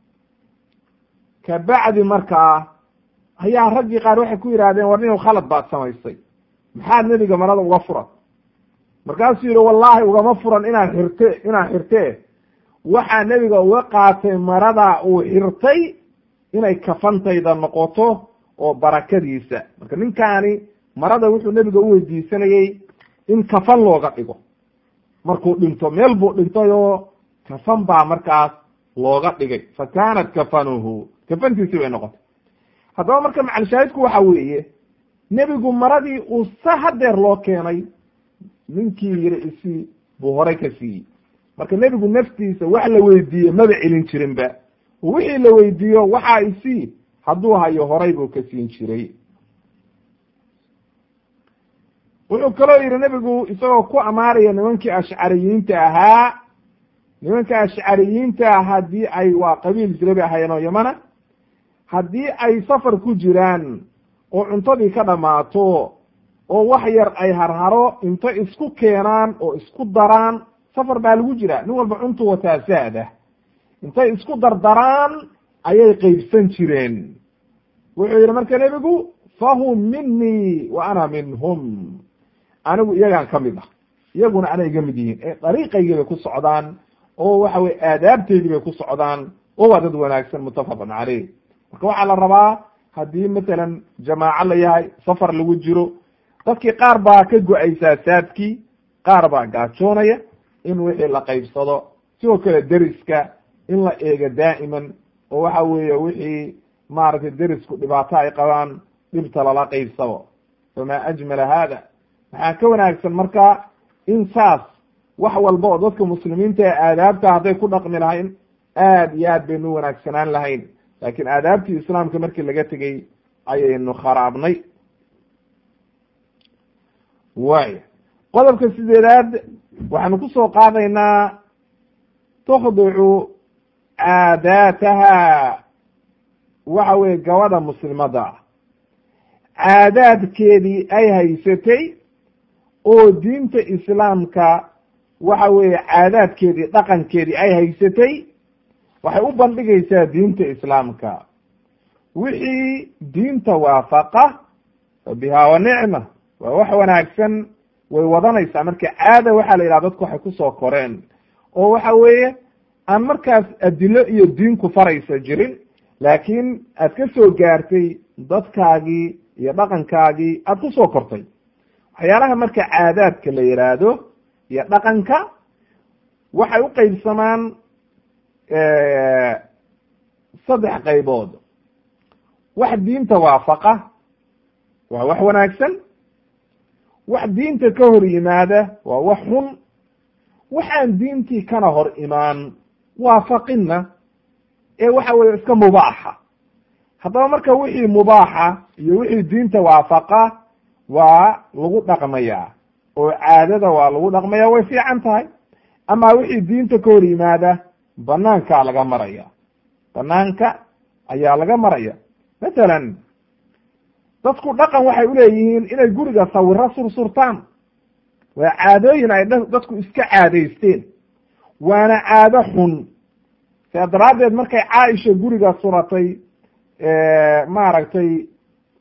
kabacdi markaa ayaa raggii qaar waxay ku yidhahdeen war nin khalad baad samaysay, maxaad nebiga marada uga furan? markaasuu yihi wallahi ugama furan inaan xirte waxaa nebiga uga qaatay marada uu xirtay inay kafantayda noqoto oo barakadiisa. marka ninkaani marada wuxuu nebiga u weydiisanayey in kafan looga dhigo, markuu dhinto meel buu dhintay oo kafan baa markaas looga dhigay. fa kaanat kafanuhu, kafantiisii bay noqotay. haddaba marka macalshaahidku waxa weeye nebigu maradii uu sa hadeer loo keenay, ninkii yiri isi buu horay ka siiyey. marka nebigu naftiisa wax la weydiiye maba celin jirinba, wixii la weydiiyo waxaa isii hadduu hayo horay buu ka siin jiray. wuxuu kaloo yihi nebigu isagoo ku amaaraya nimankii ashcariyiinta ahaa, nimanka ashcariyiinta haddii ay waa qabiil jira bay ahaayeen oo yamana, haddii ay safar ku jiraan oo cuntadii ka dhammaato oo wax yar ay harharo inta isku keenaan oo isku daraan, safar baa lagu jira, nin walba cuntu wataa zaada, intay isku dardaraan ayay qeybsan jireen. wuxuu yihi marka nebigu fahum minii wa ana minhum, anigu iyagaan ka mid ah, iyaguna anay iga mid yihiin, ee dariiqaygii bay ku socdaan oo waxa weye aadaabteydii bay ku socdaan oo waa dad wanaagsan, muttafaqan caleyh. marka waxaa la rabaa haddii masalan jamaaco la yahay, safar lagu jiro, dadkii qaar baa ka go-aysaa saadkii, qaar baa gaajoonaya, in wixii la qaybsado. sidoo kale deriska in la eego daa'iman oo waxa weeye wixii maaragtay derisku dhibaato ay qabaan dhibta lala qaybsado. famaa ajmala hada, maxaa ka wanaagsan marka in saas wax walba oo dadka muslimiinta ee aadaabta hadday ku dhaqmi lahayn aad iyo aad baynu wanaagsanaan lahayn, laakiin aadaabtii islaamka markii laga tegey ayaynu kharaabnay. waay qodobka sideedaad waxaanu kusoo qaadaynaa tukhdicu caadaataha, waxa weye gabadha muslimada caadaadkeedii ay haysatay oo diinta islaamka waxa weeye caadaadkeedii dhaqankeedii ay haysatay, waxay u bandhigaysaa diinta islaamka. wixii diinta waafaqa fa bihaa wa nicma, waa wax wanaagsan, way wadanaysaa. marka caada waxaa la yidhaha dadku waxay kusoo koreen oo waxa weeye aan markaas adilo iyo diin ku faraysa jirin, laakiin aad ka soo gaartay dadkaagii iyo dhaqankaagii aad ku soo kortay. waxyaalaha marka caadaadka la yidhaahdo iyo dhaqanka waxay u qeybsamaan saddex qaybood. wax diinta waafaqa waa wax wanaagsan, wax diinta ka hor yimaada waa wax xun, waxaan diintii kana hor imaan waafaqinna waxa weye iska mubaaxa. haddaba marka wixii mubaaxa iyo wixii diinta waafaqa waa lagu dhaqmayaa, oo caadada waa lagu dhaqmaya, way fiican tahay. ama wixii diinta ka hor yimaada banaankaa laga maraya, banaanka ayaa laga maraya. masalan dadku dhaqan waxay uleeyihiin inay guriga sawiro sursurtaan, waa caadooyin ay dadku iska caadaysteen, waana caado xun. sidaa daraaddeed markay caaisha guriga suratay maaragtay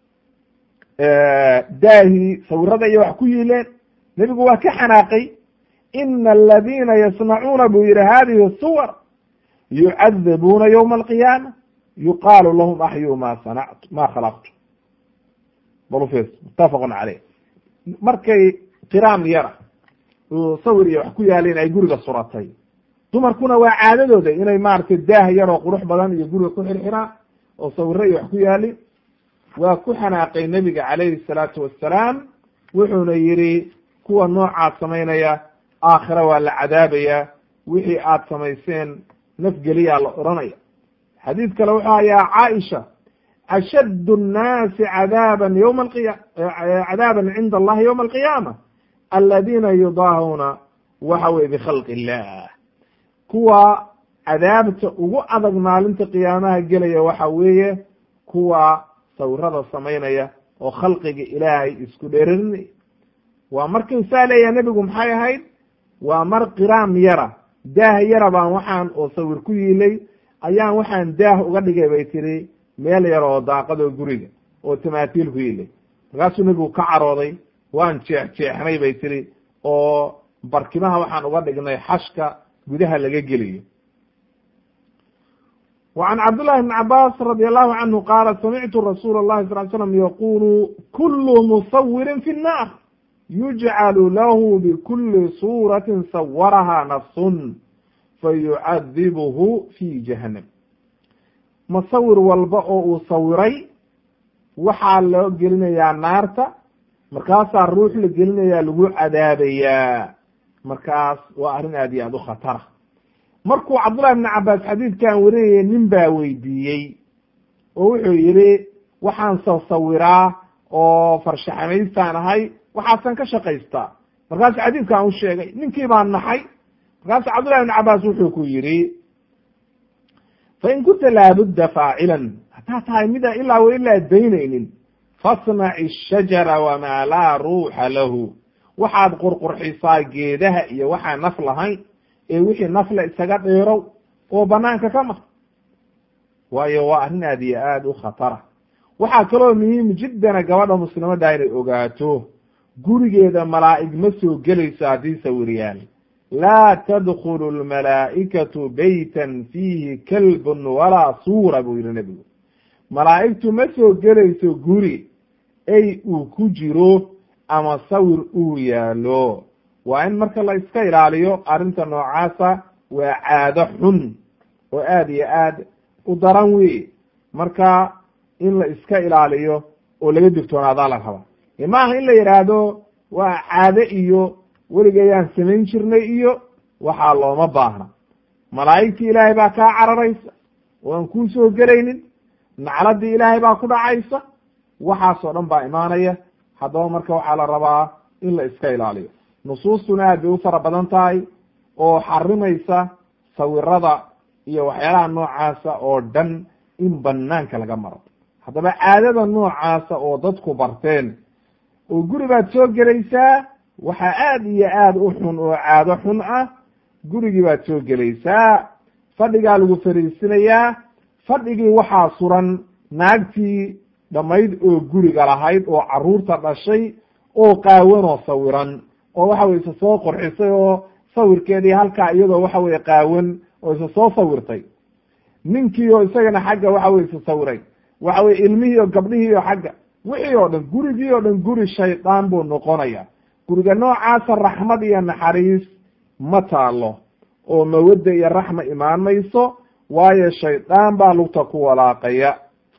daahii sawirada iyo wax ku yiileen, nebigu waa ka xanaaqay. ina aladina yasnacuuna buu yihi hadihi suwar yucadabuuna ywma alqiyaama yuqaalu lahum axyuu ma sanactu ma khalaqtu. balufes muttafaqun caleyh. markay qiraam yara oo sawir iyo wax ku yaaleen ay guriga suratay, dumarkuna waa caadadooda inay maaragtay daah yar oo qurux badan iyo guriga ku xirxiraan oo sawiro iyo wax ku yaalin. waa ku xanaaqay nebiga calayhi salaatu wassalaam, wuxuuna yihi kuwa noocaad samaynaya aakhira waa la cadaabaya, wixii aad samayseen nafgeliyaa la odhanaya. xadiid kale wuxuu hayaa caaisha ashaddu nnaasi cadaaban yowma cadaaban cinda allahi yowma alqiyaama aladiina yudaahuna waxa weye bikhalqi illah. kuwa cadaabta ugu adag maalinta qiyaamaha gelaya waxa weeye kuwa sawirada samaynaya oo khalqiga ilaahay isku dheerarinaya. waa markuu saa leeyaha nebigu maxay ahayd? waa mar qiraam yara, daah yara baan waxaan oo sawir ku yiilay ayaan waxaan daah uga dhigay bay tiri meel yar oo daaqado guriga oo tamaatiil ku yiilay. markaasuu nebigu ka carooday, waan jeexjeexnay bay tiri, oo barkimaha waxaan uga dhignay xashka gudaha laga geliyo. وعن cبد اللhi بن cabاs رضي الله عنه qاaل سمعت رsuuل اللhi صل ل سلم يقول كل مصور في النار يجعل له بكل صورة صورها نفس فيعذبه في جهنم. مصور walba oo uu sawiray waxaa loo gelinayaa naarta, markaasaa ruux la gelinaya lagu cadaabaya. markaas waa arrin aad iyo aad u khatara. markuu cabdullahi ibn cabbaas xadiidkan warinayay nin baa weydiiyey oo wuxuu yihi waxaan sawiraa oo farshaxanaystaan ahay, waxaasan ka shaqaystaa. markaasu xadiidkan u sheegay, ninkii baa naxay. markaasu cabdullahi ibn cabbaas wuxuu ku yihi fain kunta laabudda faacilan, haddaa tahay mida ilaa wa ilaa daynaynin, fasnaci ishajara wamaa laa ruuxa lahu, waxaad qurqurxisaa geedaha iyo waxaan naf lahayn, ee wixii nafle isaga dheerow oo banaanka ka mar. waayo waa arrin aad iyo aad u khatara. waxaa kaloo muhiim jiddana gabadha muslimadda inay ogaato, gurigeeda malaa'ig ma soo gelayso haddii sawiryaal. laa tadkhulu lmalaa'ikatu baytan fiihi kalbun walaa suura buu yihi nebigu. malaa'igtu ma soo gelayso guri ay uu ku jiro ama sawir uu yaalo. waa in marka la iska ilaaliyo arrinta noocaasa, waa caado xun oo aad iyo aad u daran wey. marka in la iska ilaaliyo oo laga digtoonaadaa la raba. maaha in la yidhaahdo waa caado iyo weligayaan samayn jirnay iyo waxaa looma baahna. malaa'igtii ilaahay baa kaa cararaysa oo aan kuu soo gelaynin, nacladii ilaahay baa ku dhacaysa, waxaasoo dhan baa imaanaya. haddaba marka waxaa la rabaa in la iska ilaaliyo. nusuustuna aad bay u fara badan tahay oo xarimaysa sawirada iyo waxyaalaha noocaasa oo dhan in banaanka laga maro. haddaba caadada noocaasa oo dadku barteen oo guri baad soo gelaysaa, waxaa aad iyo aad u xun oo caado xun ah. gurigii baad soo gelaysaa, fadhigaa lagu fariisinayaa, fadhigii waxaa suran naagtii dhammayd oo guriga lahayd oo carruurta dhashay oo qaawan oo sawiran, oo waxa weye isa soo qorxisay oo sawirkeedii halkaa iyadoo waxa weye qaawan oo isa soo sawirtay, ninkii oo isagana xagga waxa weye isa sawiray, waxa weye ilmihii oo gabdhihii oo xagga, wixii oo dhan, gurigii oo dhan guri shaydaan buu noqonaya. guriga noocaasa raxmad iyo naxariis ma taalo, oo mawadda iyo raxma imaan mayso, waayo shaydaan baa lugta ku walaaqaya.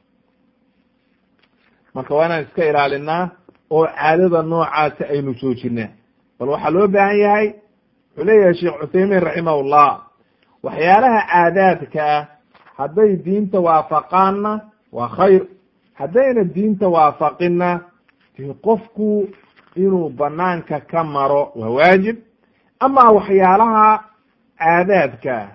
marka waa inaan iska ilaalinaa oo caadada noocaasa aynu joojinaa. bal waxaa loo baahan yahay, wuxuu leeyahay sheekh cuthaymiin raximahullah, waxyaalaha caadaadka ah hadday diinta waafaqaanna waa khayr, haddayna diinta waafaqinna dee qofku inuu banaanka ka maro waa waajib. ama waxyaalaha caadaadka ah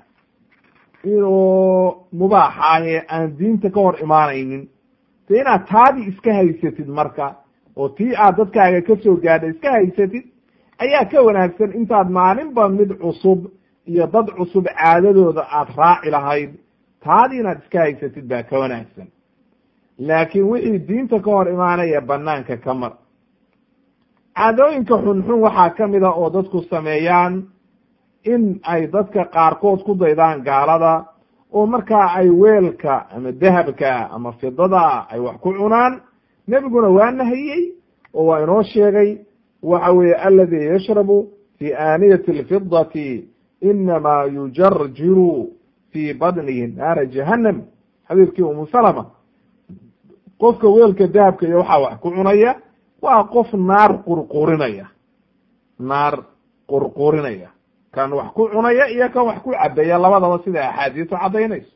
inuu mubaax ahe aan diinta ka hor imaanaynin, de inaad taadii iska haysatid marka, oo tii aad dadkaaga ka soo gaadha iska haysatid ayaa ka wanaagsan intaad maalinba mid cusub iyo dad cusub caadadooda aad raaci lahayd. taadii inaad iska haysatid baa ka wanaagsan, laakiin wixii diinta ka hor imaanaya banaanka ka mar. caadooyinka xunxun waxaa ka mid a oo dadku sameeyaan in ay dadka qaarkood ku daydaan gaalada, oo markaa ay weelka ama dahabka ama fidada ay wax ku cunaan. nebiguna waa nahiyey oo waa inoo sheegay, waxa weeye aladi yashrabu fi aaniyati alfidati inamaa yujarjiru fi badnihi naara jahannam, xadiidkii umu salama. qofka weelka dahabka iyo waxaa wax ku cunaya waa qof naar qurqurinaya, naar qurqurinaya, kan wax ku cunaya iyo kan wax ku cabaya labadaba sida axaadiisu cadaynayso.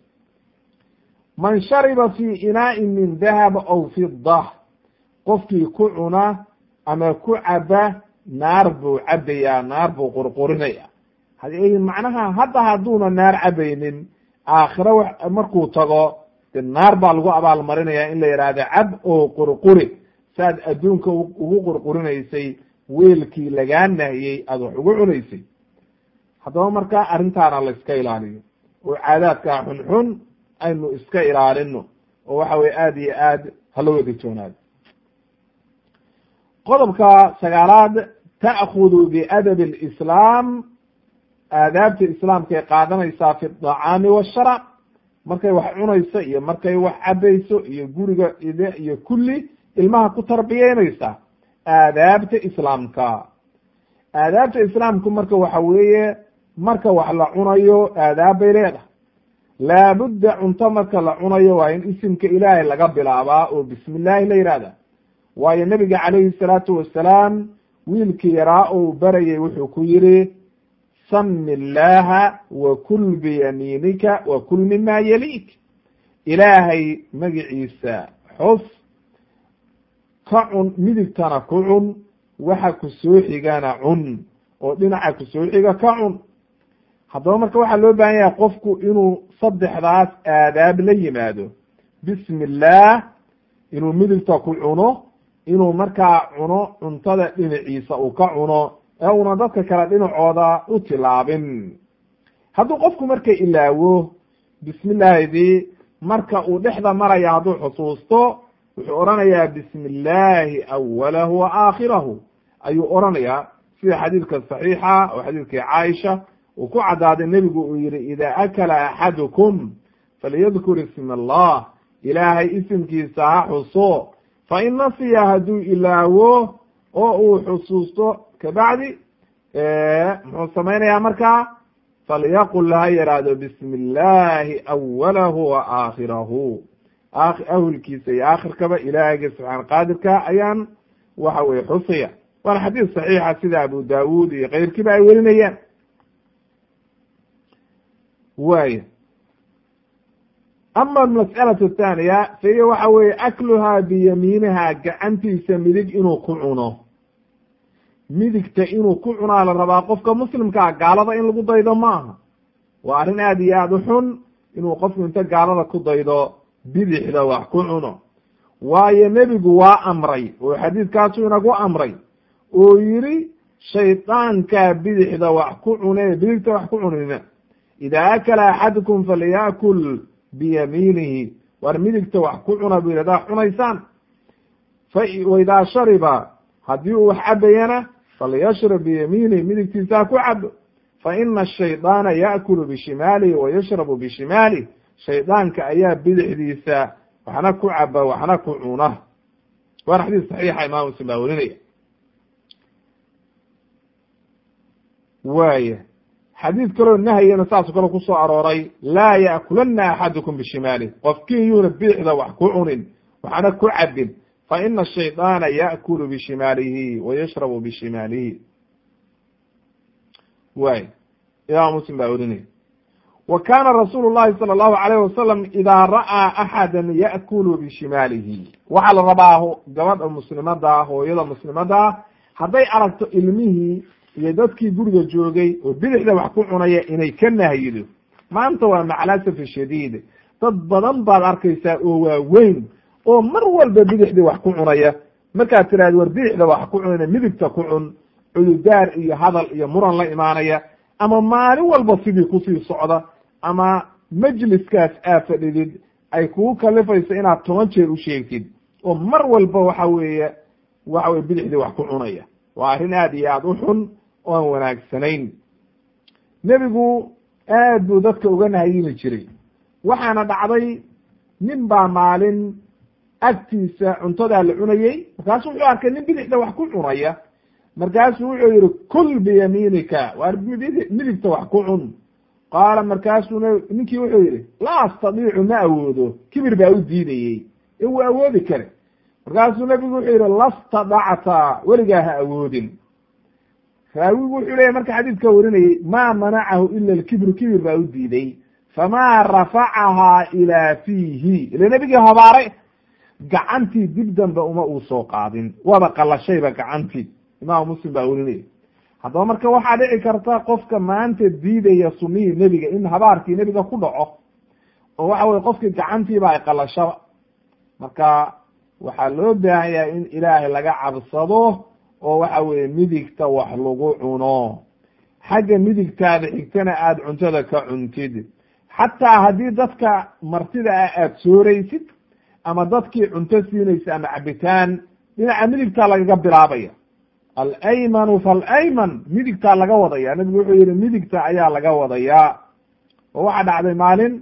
man shariba fi inaa'in min dahab aw fida, qofkii ku cuna ama ku caba naar buu cabayaa, naar buu qurqurinaya. macnaha hadda hadduuna naar cabaynin, aakhiro markuu tago de naar baa lagu abaalmarinaya in la yidhaahdo cab oo qurquri, saad adduunka ugu qurqurinaysay weelkii lagaa nahiyey aad wax ugu cunaysay. haddaba markaa arrintaana la iska ilaaliyo, oo caadaadkaa xunxun aynu iska ilaalino, oo waxa weye aada iyo aad hala wada joonaado. qodobka sagaalaad, ta'khudu biadabi alislaam, aadaabta islaamka ay qaadanaysaa fi dacaami washaraab, markay wax cunayso iyo markay wax cabayso iyo guriga iyo kulli ilmaha ku tarbiyeynaysa aadaabta islaamka. aadaabta islaamku marka waxa weeye, marka wax la cunayo aadaab bay leedahay. laabudda cunto marka la cunayo waa in isimka ilaahay laga bilaabaa oo bismi illaahi la yihahda. waayo nebiga calayhi salaatu wasalaam wiilkii yaraa ou barayay wuxuu ku yihi, sami illaaha wa kul biyamiinika wa kul mima yaliik, ilaahay magiciisa xus, ka cun midigtana ku cun, waxa ku soo xigana cun, oo dhinaca ku soo xiga ka cun. haddaba marka waxaa loo baahan yahay qofku inuu saddexdaas aadaab la yimaado. bismi illaah, inuu midigta ku cuno, inuu markaa cuno cuntada dhinaciisa uu ka cuno, ee una dadka kale dhinacooda u tilaabin. hadduu qofku marka ilaawo bismi illaahidii, marka uu dhexda maraya hadduu xusuusto, wuxuu oranayaa bismi illaahi awalahu wa aakhirahu ayuu oranayaa, sida xadiidka saxiixa oo xadiidkii caaisha uu ku caddaaday nebigu uu yihi, idaa akala axadukum falyadkur isma allah, ilaahay isimkiisa ha xuso, fa in nasiya hadduu ilaawo oo uu xusuusto kabacdi muxuu samaynayaa markaa, falyaqul ha yidhaahdo bismi illaahi awalahu wa aakhirahu, awelkiisa iyo aakhirkaba ilaahayga subxaana qaadirka ayaan waxa weye xusaya. waana xadiis saxiixa sida abu daawud iyo keyrkiiba ay werinayaan. waaya ama almas'alatu athaaniya fahiya waxa weye akluhaa biyamiiniha, gacantiisa midig inuu ku cuno. midigta inuu ku cunaa la rabaa qofka muslimkaa, gaalada in lagu daydo maaha. waa arrin aada iyo aada u xun inuu qofku inta gaalada ku daydo bidixda wax ku cuno. waayo nebigu waa amray oo xadiidkaasu inagu amray oo yihi, shaydaankaa bidixda wax ku cune, bidigta wax ku cunina. idaa akala axadukum falyakul biyamiinihi, war midigta wax ku cuna bu yidhi hadaa cunaysaan. waidaa shariba, haddii uu wax cabayana falyashrab biyamiinihi, midigtiisa ha ku cabo. fa ina ashaydaana yaakulu bishimaalihi wa yashrabu bishimaalih, shaydaanka ayaa bidixdiisa waxna ku caba waxna ku cuna. waana xadiis saxiixa imaam muslim baa werinaya. waaya xadiid kaloo nahyana saasoo kale kusoo arooray, laa ya'kulana axadukum bishimaalih, qofkii yuuna bidixda wax ku cunin waxna ku cabin, fa ina ashaydaana yaakulu bishimaalihi wa yashrabu bishimaalihi. waay imaam muslim baa werinaya. wa kaana rasuulu llahi sala allahu alayh wasalam idaa ra'aa axada ya'kulu bishimaalihi, waxaa la rabaa gabadha muslimada, hooyada muslimada, hadday aragto ilmihii iyo dadkii guriga joogay oo bidixda wax ku cunaya inay ka nahyido. maanta waa macalasafi shadiid, dad badan baad arkaysaa oo waaweyn oo mar walba bidixdii wax ku cunaya. markaad tiraahdo war bidixda wax ku cunayna midigta ku cun, cududaar iyo hadal iyo muran la imaanaya, ama maalin walba sidii kusii socda, ama majliskaas aa fadhidid ay kugu kalifayso inaad 10 jeer u sheegtid, oo mar walba waxa weye bidixdii wax ku cunaya. waa arrin aad iyo aad u xun oo aan wanaagsanayn. nebigu aad buu dadka uga nahyini jiray. waxaana dhacday nin baa maalin agtiisa cuntadaa la cunayey, markaasuu wuxuu arkay nin bidixda wax ku cunaya, markaasuu wuxuu yihi kul biyamiinika, waar midigta wax ku cun. qaala markaasuu ninkii wuxuu yihi laa astadiicu, ma awoodo, kibir baa u diidayey, ee wuu awoodi kare. markaasuu nebigu wuxuu yihi lastadacta, weligaa ha awoodin. raawigu wuxuu leeyahy marka xadiidka warinayey, maa manacahu ila alkibru, kibir baa u diiday, famaa rafacahaa ilaa fiihi, ila nebigii habaaray, gacantii dib dambe uma uu soo qaadin, wada qalashayba gacantii. imaam muslim baa warinaya. haddaba marka waxaa dhici karta qofka maanta diidaya sunihii nebiga in habaarkii nebiga ku dhaco, oo waxa weye qofkii gacantiiba ay qalashaba. marka waxaa loo baahanyaa in ilaahay laga cabsado, oo waxa weye midigta wax lagu cuno, xagga midigtaada xigtana aada cuntada ka cuntid. xataa haddii dadka martida ah aada sooraysid, ama dadkii cunto siinaysa ama cabitaan, dhinaca midigtaa lagaga bilaabaya. alaymanu falayman, midigtaa laga wadaya. nabigu wuxuu yihi midigta ayaa laga wadayaa. oo waxaa dhacday maalin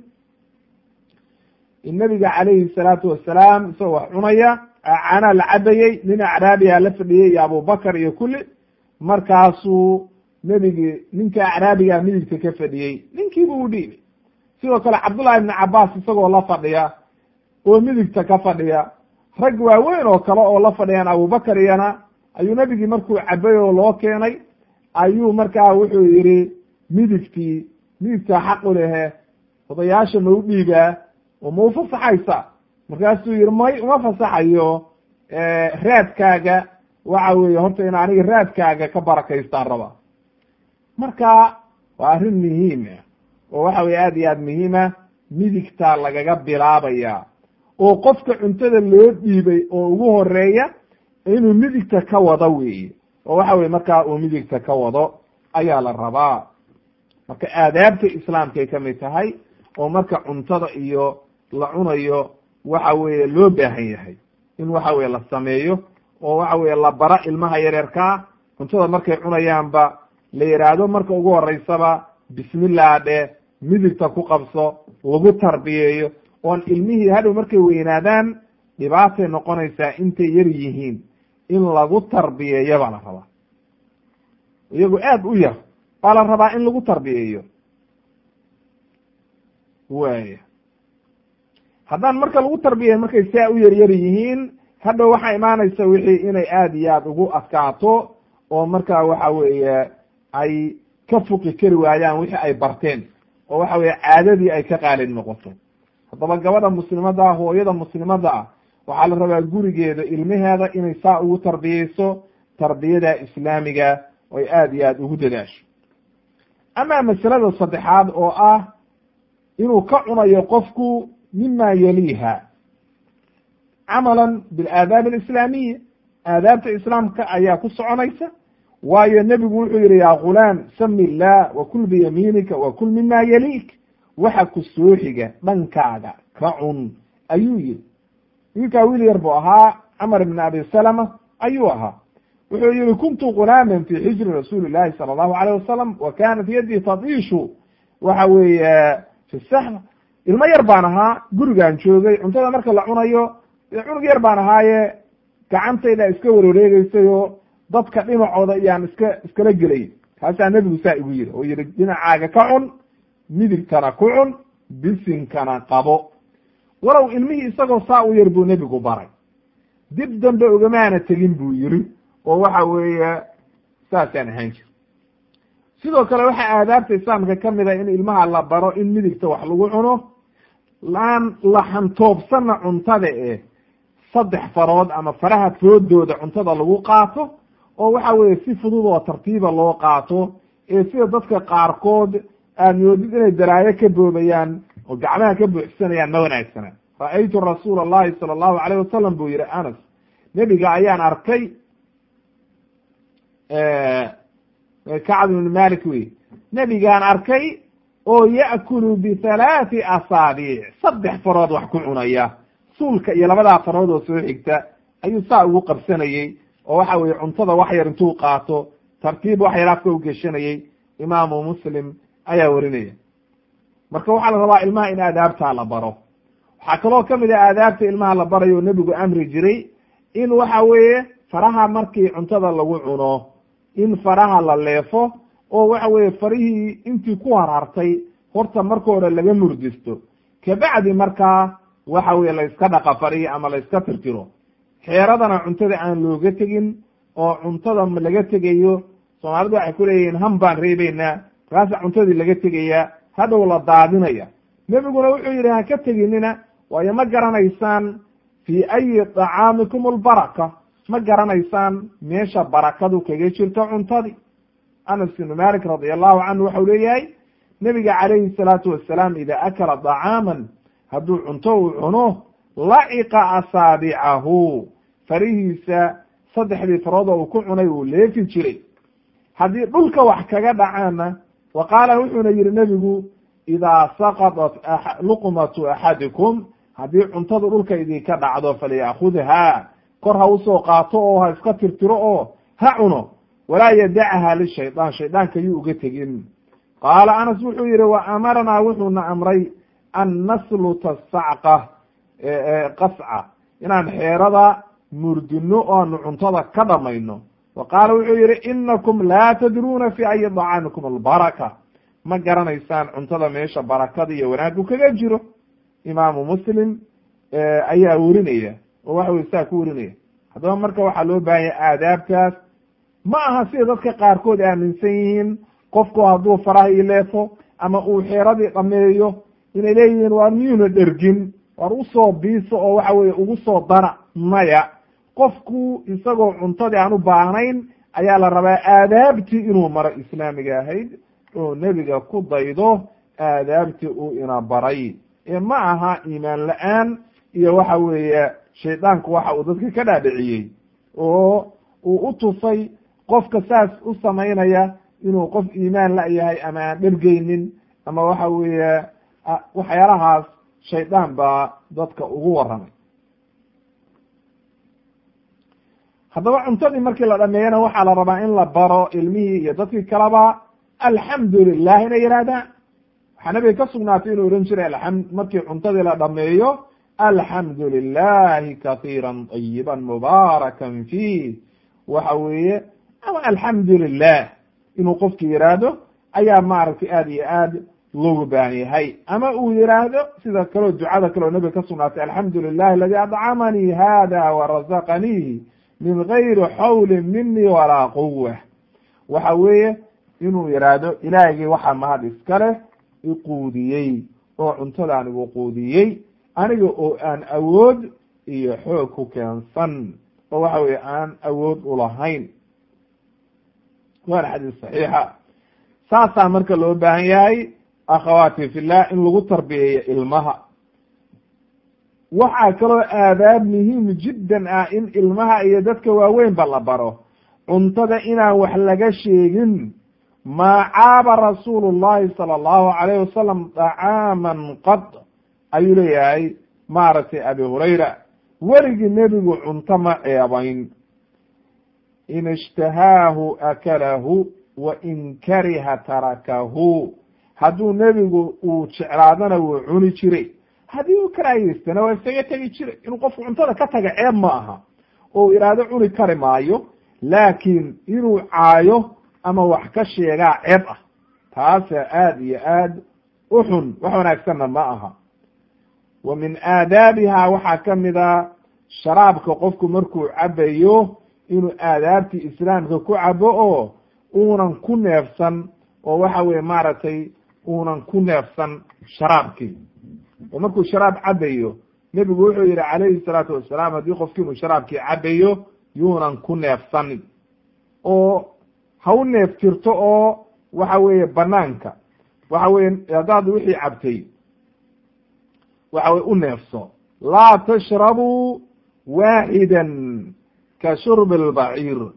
in nabiga calayhi salaatu wasalaam isagoo wax cunaya, caanaa la cabayey, nin acraabiyaa la fadhiyey iyo abubakar iyo kulli. markaasuu ninka acraabigaa midigta ka fadhiyey, ninkiibuu u dhiibay. sidoo kale cabdullahi ibni cabaas isagoo la fadhiya oo midigta ka fadhiya, rag waaweyn oo kale oo la fadhiyaan abubakar iyana, ayuu nebigii markuu cabay oo loo keenay, ayuu markaa wuxuu yihi midigtaa xaq u lehe, odayaasha ma u dhiibaa oo ma u fasaxaysa? markaasuu yihi may uma fasaxayo, raadkaaga waxa weeye horta in aniga raadkaaga ka barakaystaan raba. marka waa arrin muhiima oo waxa weye aad iyo aad muhiima, midigtaa lagaga bilaabaya, oo qofka cuntada loo dhiibay oo ugu horeeya inuu midigta ka wado weeye, oo waxa weye markaa uu midigta ka wado ayaa la rabaa. marka aadaabta islaamkay kamid tahay, oo marka cuntada iyo la cunayo waxa weye loo baahan yahay in waxa weye la sameeyo, oo waxa weye la bara ilmaha yareerkaa cuntada markay cunayaanba la yidhaahdo marka ugu horeysaba bismillah dhe, midigta ku qabso, lagu tarbiyeeyo, oon ilmihii hadhow markay weynaadaan dhibaatay noqonaysaa intay yar yihiin in lagu tarbiyeeyo baa la rabaa. iyagu aad u yar baa la rabaa in lagu tarbiyeeyo. waaya haddaan marka lagu tarbiyeeyo markay saa u yaryar yihiin, hadhow waxaa imaanaysa wixii inay aad iyo aad ugu adkaato, oo markaa waxa weeye ay ka fuqi kari waayaan wixii ay barteen, oo waxa weye caadadii ay ka qaalin noqoto. haddaba gabadha muslimada, hooyada muslimada ah, waxaa la rabaa gurigeeda ilmaheeda inay saa ugu tarbiyeyso tarbiyada islaamiga, oo ay aad iyo aad ugu dadaasho. ama masalada saddexaad oo ah inuu ka cunayo qofku mima yaliha camalan bilaadaab alislaamiya, aadaabta islaamka ayaa ku soconaysa. waayo nebigu wuxuu yihi yaa gulaam sami illah wakul biyamiinika wakul mima yaliik, waxa ku soo xiga dhankaaga ka cun ayuu yihi. wiilkaa wiil yar buu ahaa, camar ibn abi salama ayuu ahaa. wuxuu yihi kuntu gulaaman fi xijri rasuuli llahi sala allahu alayh wasalam wa kanat yadii tadiishu waxa weeye fi saxra, ilmo yar baan ahaa, gurigaan joogay, cuntada marka la cunayo cunug yar baan ahaaye gacantayda iska wareereegeysay oo dadka dhinacooda iyaan iskala gelay. kaasaa nebigu saa igu yidhi oo yihi dhinacaaga ka cun, midigtana ku cun, bisinkana qabo. walow ilmihii isagoo saa u yar buu nebigu baray, dib dambe ugamaana tegin buu yiri, oo waxa weeye saasaan ahaan jir. sidoo kale waxaa aadaabta islaamka kamid a in ilmaha la baro in midigta wax lagu cuno, laan la xantoobsana cuntada 3 farood ama faraha foodooda cuntada lagu qaato, oo waxa weeye si fudud oo tartiiba loo qaato, sida dadka qaarkood aad moodid inay daraayo ka boobayaan oo gacmaha ka buuxsanayaan ma wanaagsana. ra'aytu rasuula allahi sala allahu alayh wasalam buu yihi anas, nebiga ayaan arkay, kacb ibn malik wey, nebigaan arkay oo ya'kulu bi3 asaabiic, 3 farood wax ku cunaya, suulka iyo 2 farood oo soo xigta ayuu saa ugu qabsanayey, oo waxa weye cuntada wax yar intuu qaato tartiib wax yar afka u geshanayey. imaamu muslim ayaa warinaya. marka waxaa la rabaa ilmaha in aadaabtaa la baro. waxaa kaloo kamid ah aadaabta ilmaha la barayo nebigu amri jiray in waxa weeye faraha markii cuntada lagu cuno in faraha la leefo, oo waxa weeye farihii intii ku harhartay horta marka hore laga murdisto, kabacdi markaa waxa weye la iska dhaqa farihii ama la iska tirtiro. xeeradana cuntada aan looga tegin, oo cuntada laga tegayo, soomaalidu waxay ku leeyihiin ham baan reebeynaa, markaasa cuntadii laga tegayaa, hadhow la daadinaya. nebiguna wuxuu yidhi ha ka teginina, waayo ma garanaysaan fii ayi طacaamikum albaraka, ma garanaysaan meesha barakadu kaga jirto cuntadii. anas ibn malik radi allahu canhu waxau leeyahay nebiga calayhi salaatu wasalaam ida akala طacaaman, hadduu cunto uu cuno, laciqa asaabicahu, farihiisa 3 farood oo uu ku cunay uu leefi jiray. haddii dhulka wax kaga dhacaana, wa qaala wuxuuna yihi nebigu idaa saqadat luqmatu axadikum, haddii cuntadu dhulka idinka dhacdo falya'khudha, kor ha usoo qaato oo ha iska tirtiro oo ha cuno, walaa yadacha lishaydaan, shaydaanka yuu uga tegin. qaala anas wuxuu yihi wa amaranaa wuxuuna amray an nasluta sacqa qasca, inaan xeerada murdino o aanu cuntada ka dhamayno. wa qaala wuxuu yihi inakum laa tadruuna fi ayi طacaamikum albaraka, ma garanaysaan cuntada meesha barakada iyo wanaaggu kaga jiro. imaamu muslim ayaa werinaya oo waxa wey saa ku werinaya. haddaba marka waxaa loo baahanya aadaabtaas, ma aha sida dadka qaarkood aaminsan yihiin, qofku hadduu faraha ileefo ama uu xeeradii dhameeyo inay leeyihiin waar miyuuna dhergin, waar usoo biiso oo waxa weye ugu soo dara. maya, qofku isagoo cuntadii aan u baahnayn ayaa la rabaa aadaabtii inuu maro islaamiga ahayd, oo nebiga ku daydo aadaabtii uu ina baray, ma aha iimaan la-aan iyo waxa weeye shaydaanku waxa uu dadka ka dhaadhiciyey oo uu u tusay qofka saas u samaynaya inuu qof iimaan la yahay ama aan dhergeynin, ama waxa weeye waxyaalahaas shaydaan baa dadka ugu waramay. haddaba cuntadii markii la dhameeyana waxaa la rabaa in la baro ilmihii iyo dadkii kaleba alxamdu lilah inay yihaahdaan. waxaa nabiga ka sugnaatay inuu ohan jiray markii cuntadii la dhameeyo alxamdu lilahi katiira طayiba mubaarakan fiih, waxa weeye ama alxamdu lilah inuu qofki yihaahdo ayaa maaragtay aad iyo aad loogu baahan yahay. ama uu yihaahdo sida kaleo ducada kaleo nabiga ka sugnaatay alxamdu lilahi aladi adcamanii hada warazaqanii min gayri xawli mini walaa quwa, waxa weeye inuu yihaahdo ilaahigii waxaa mahad iskaleh iquudiyey oo cuntadaan igu quudiyey aniga oo aan awood iyo xoog ku keensan, oo waxa weye aan awood ulahayn. waana xadiis saxiixa. saasaa marka loo baahan yahay akhawaati fillah in lagu tarbiyeeyo ilmaha. waxaa kaloo aadaab muhiim jiddan ah in ilmaha iyo dadka waaweynba la baro cuntada inaan wax laga sheegin. maa caaba rasuulu llahi sala allahu alayh wasalam طacaaman qad, ayuu leeyahay maaragtay abi hurayra, weligii nebigu cunto ma ceebayn. in ishtahaahu akalahu wa in kariha tarakahu. hadduu nebigu uu jeclaadana wuu cuni jiray, haddii uu karaahiyeystana waa isaga tegi jiray. inuu qofku cuntada ka taga ceeb ma aha oo iraado cuni kari maayo, laakiin inuu caayo ama wax ka sheegaa ceeb ah, taasa aad iyo aad u xun, wax wanaagsanna ma aha. wa min aadaabiha waxaa kamid a sharaabka qofku markuu cabayo inuu aadaabtii islaamka ku cabo oo uunan ku neefsan, oo waxa weye maaragtay uunan ku neefsan sharaabkii. oo markuu sharaab cabayo nebigu wuxuu yihi calayhi salaatu wasalaam, haddii qofki inuu sharaabkii cabayo yuunan ku neefsanin, oo ha u neeftirto oo waxa weeye banaanka, waxa weye haddaad wixii cabtay waxa weye u neefso. laa tashrabuu waaxidan ka shurbi albaciir,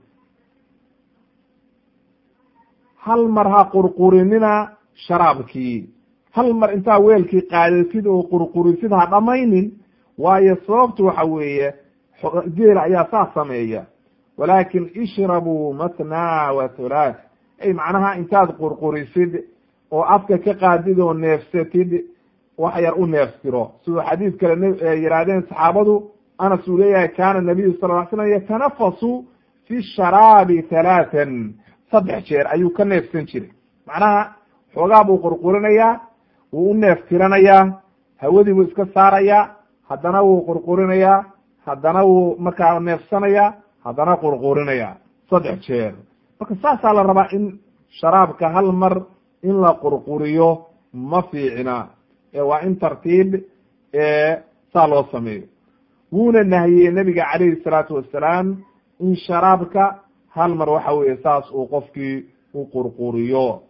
hal mar ha qurqurinina sharaabkii, hal mar intaa weelkii qaadatid oo qurqurisid ha dhamaynin, waayo sababtu waxa weeye geela ayaa saas sameeya. walaakin ishrabuu matnaa wa thulaath, ay macnaha intaad qurqurisid oo afka ka qaadid oo neefsatid wax yar u neefsiro, siduu xadiid kale yihaahdeen saxaabadu. anas uu leeyahay kaana nabiyu sal ly slam yatanafasu fi sharaabi halaatan, 3 jeer ayuu ka neefsan jiray. macnaha xoogaa buu qurqurinayaa, wuu u neeftiranayaa, hawadii buu iska saarayaa, haddana wuu qurqurinayaa, haddana wuu markaa neefsanayaa, haddana qurqurinayaa 3 jeer. marka saasaa la rabaa in sharaabka hal mar in la qurquriyo ma fiicna, waa in tartiib saa loo sameeyo. wuuna nahiyey nabiga calayhi salaatu wasalaam in sharaabka hal mar waxa weye saas uu qofkii u qurquriyo.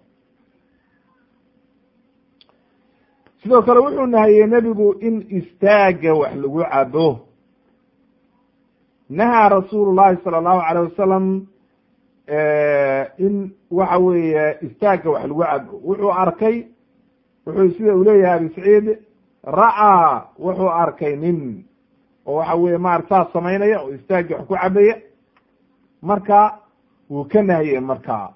sidoo kale wuxuu nahiyey nebigu in istaaga wax lagu cabo. nahaa rasuulu llahi sala allahu alayh wasalam in waxa weeye istaaga wax lagu cabo. wuxuu arkay, wuxuu sida uu leeyahay abi saciid, ra'aa wuxuu arkay nin oo waxa weye maarata saas samaynaya oo istaagii wax ku cabaya, marka wuu ka nahiyey. marka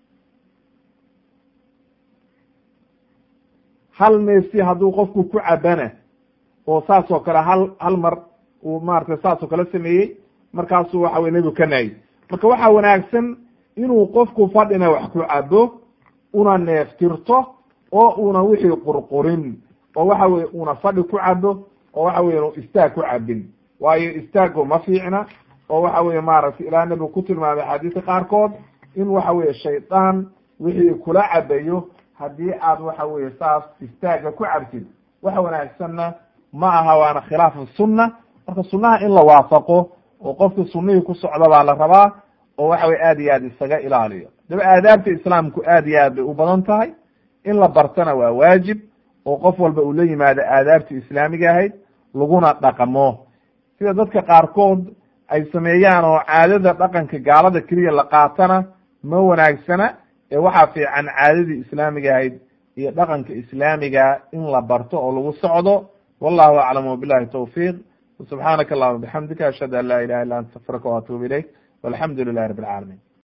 hal neefsi hadduu qofku ku cabana oo saas oo kale hal mar uu maarata saas oo kale sameeyey, markaasuu waxa weye nebigu ka nahiyey. marka waxaa wanaagsan inuu qofku fadhina wax ku cabo, una neeftirto oo una wixii qurqurin, oo waxa weye una fadhi ku cabo, oo waxa weye inu istaag ku cabin, waayo istaago ma fiicna. oo waxa weye maaragtay ilaa nebigu ku tilmaamay axaadiista qaarkood in waxa weye shaydaan wixii kula cabayo haddii aad waxa weye saas istaaga ku cabtid, waxa wanaagsanna ma aha, waana khilaafu sunna. marka sunnaha in la waafaqo oo qofka sunnihii ku socda baa la rabaa, oo waxa weye aad iyo aad isaga ilaaliyo. daba aadaabta islaamku aad iyo aad bay u badan tahay, in la bartana waa waajib, oo qof walba uu la yimaado aadaabta islaamiga ahayd laguna dhaqmo. sida dadka qaarkood ay sameeyaan oo caadada dhaqanka gaalada keliya la qaatana ma wanaagsana, ee waxaa fiican caadadii islaamiga ahayd iyo dhaqanka islaamiga in la barto oo lagu socdo. wallahu aclam wabillahi tawfiiq. subxaanaka allahuma bixamdika ashhadu an laa ilaha illa anta astaغfiruka wa atuubu ilayk, walxamdu lilahi rabbi alcaalamiin.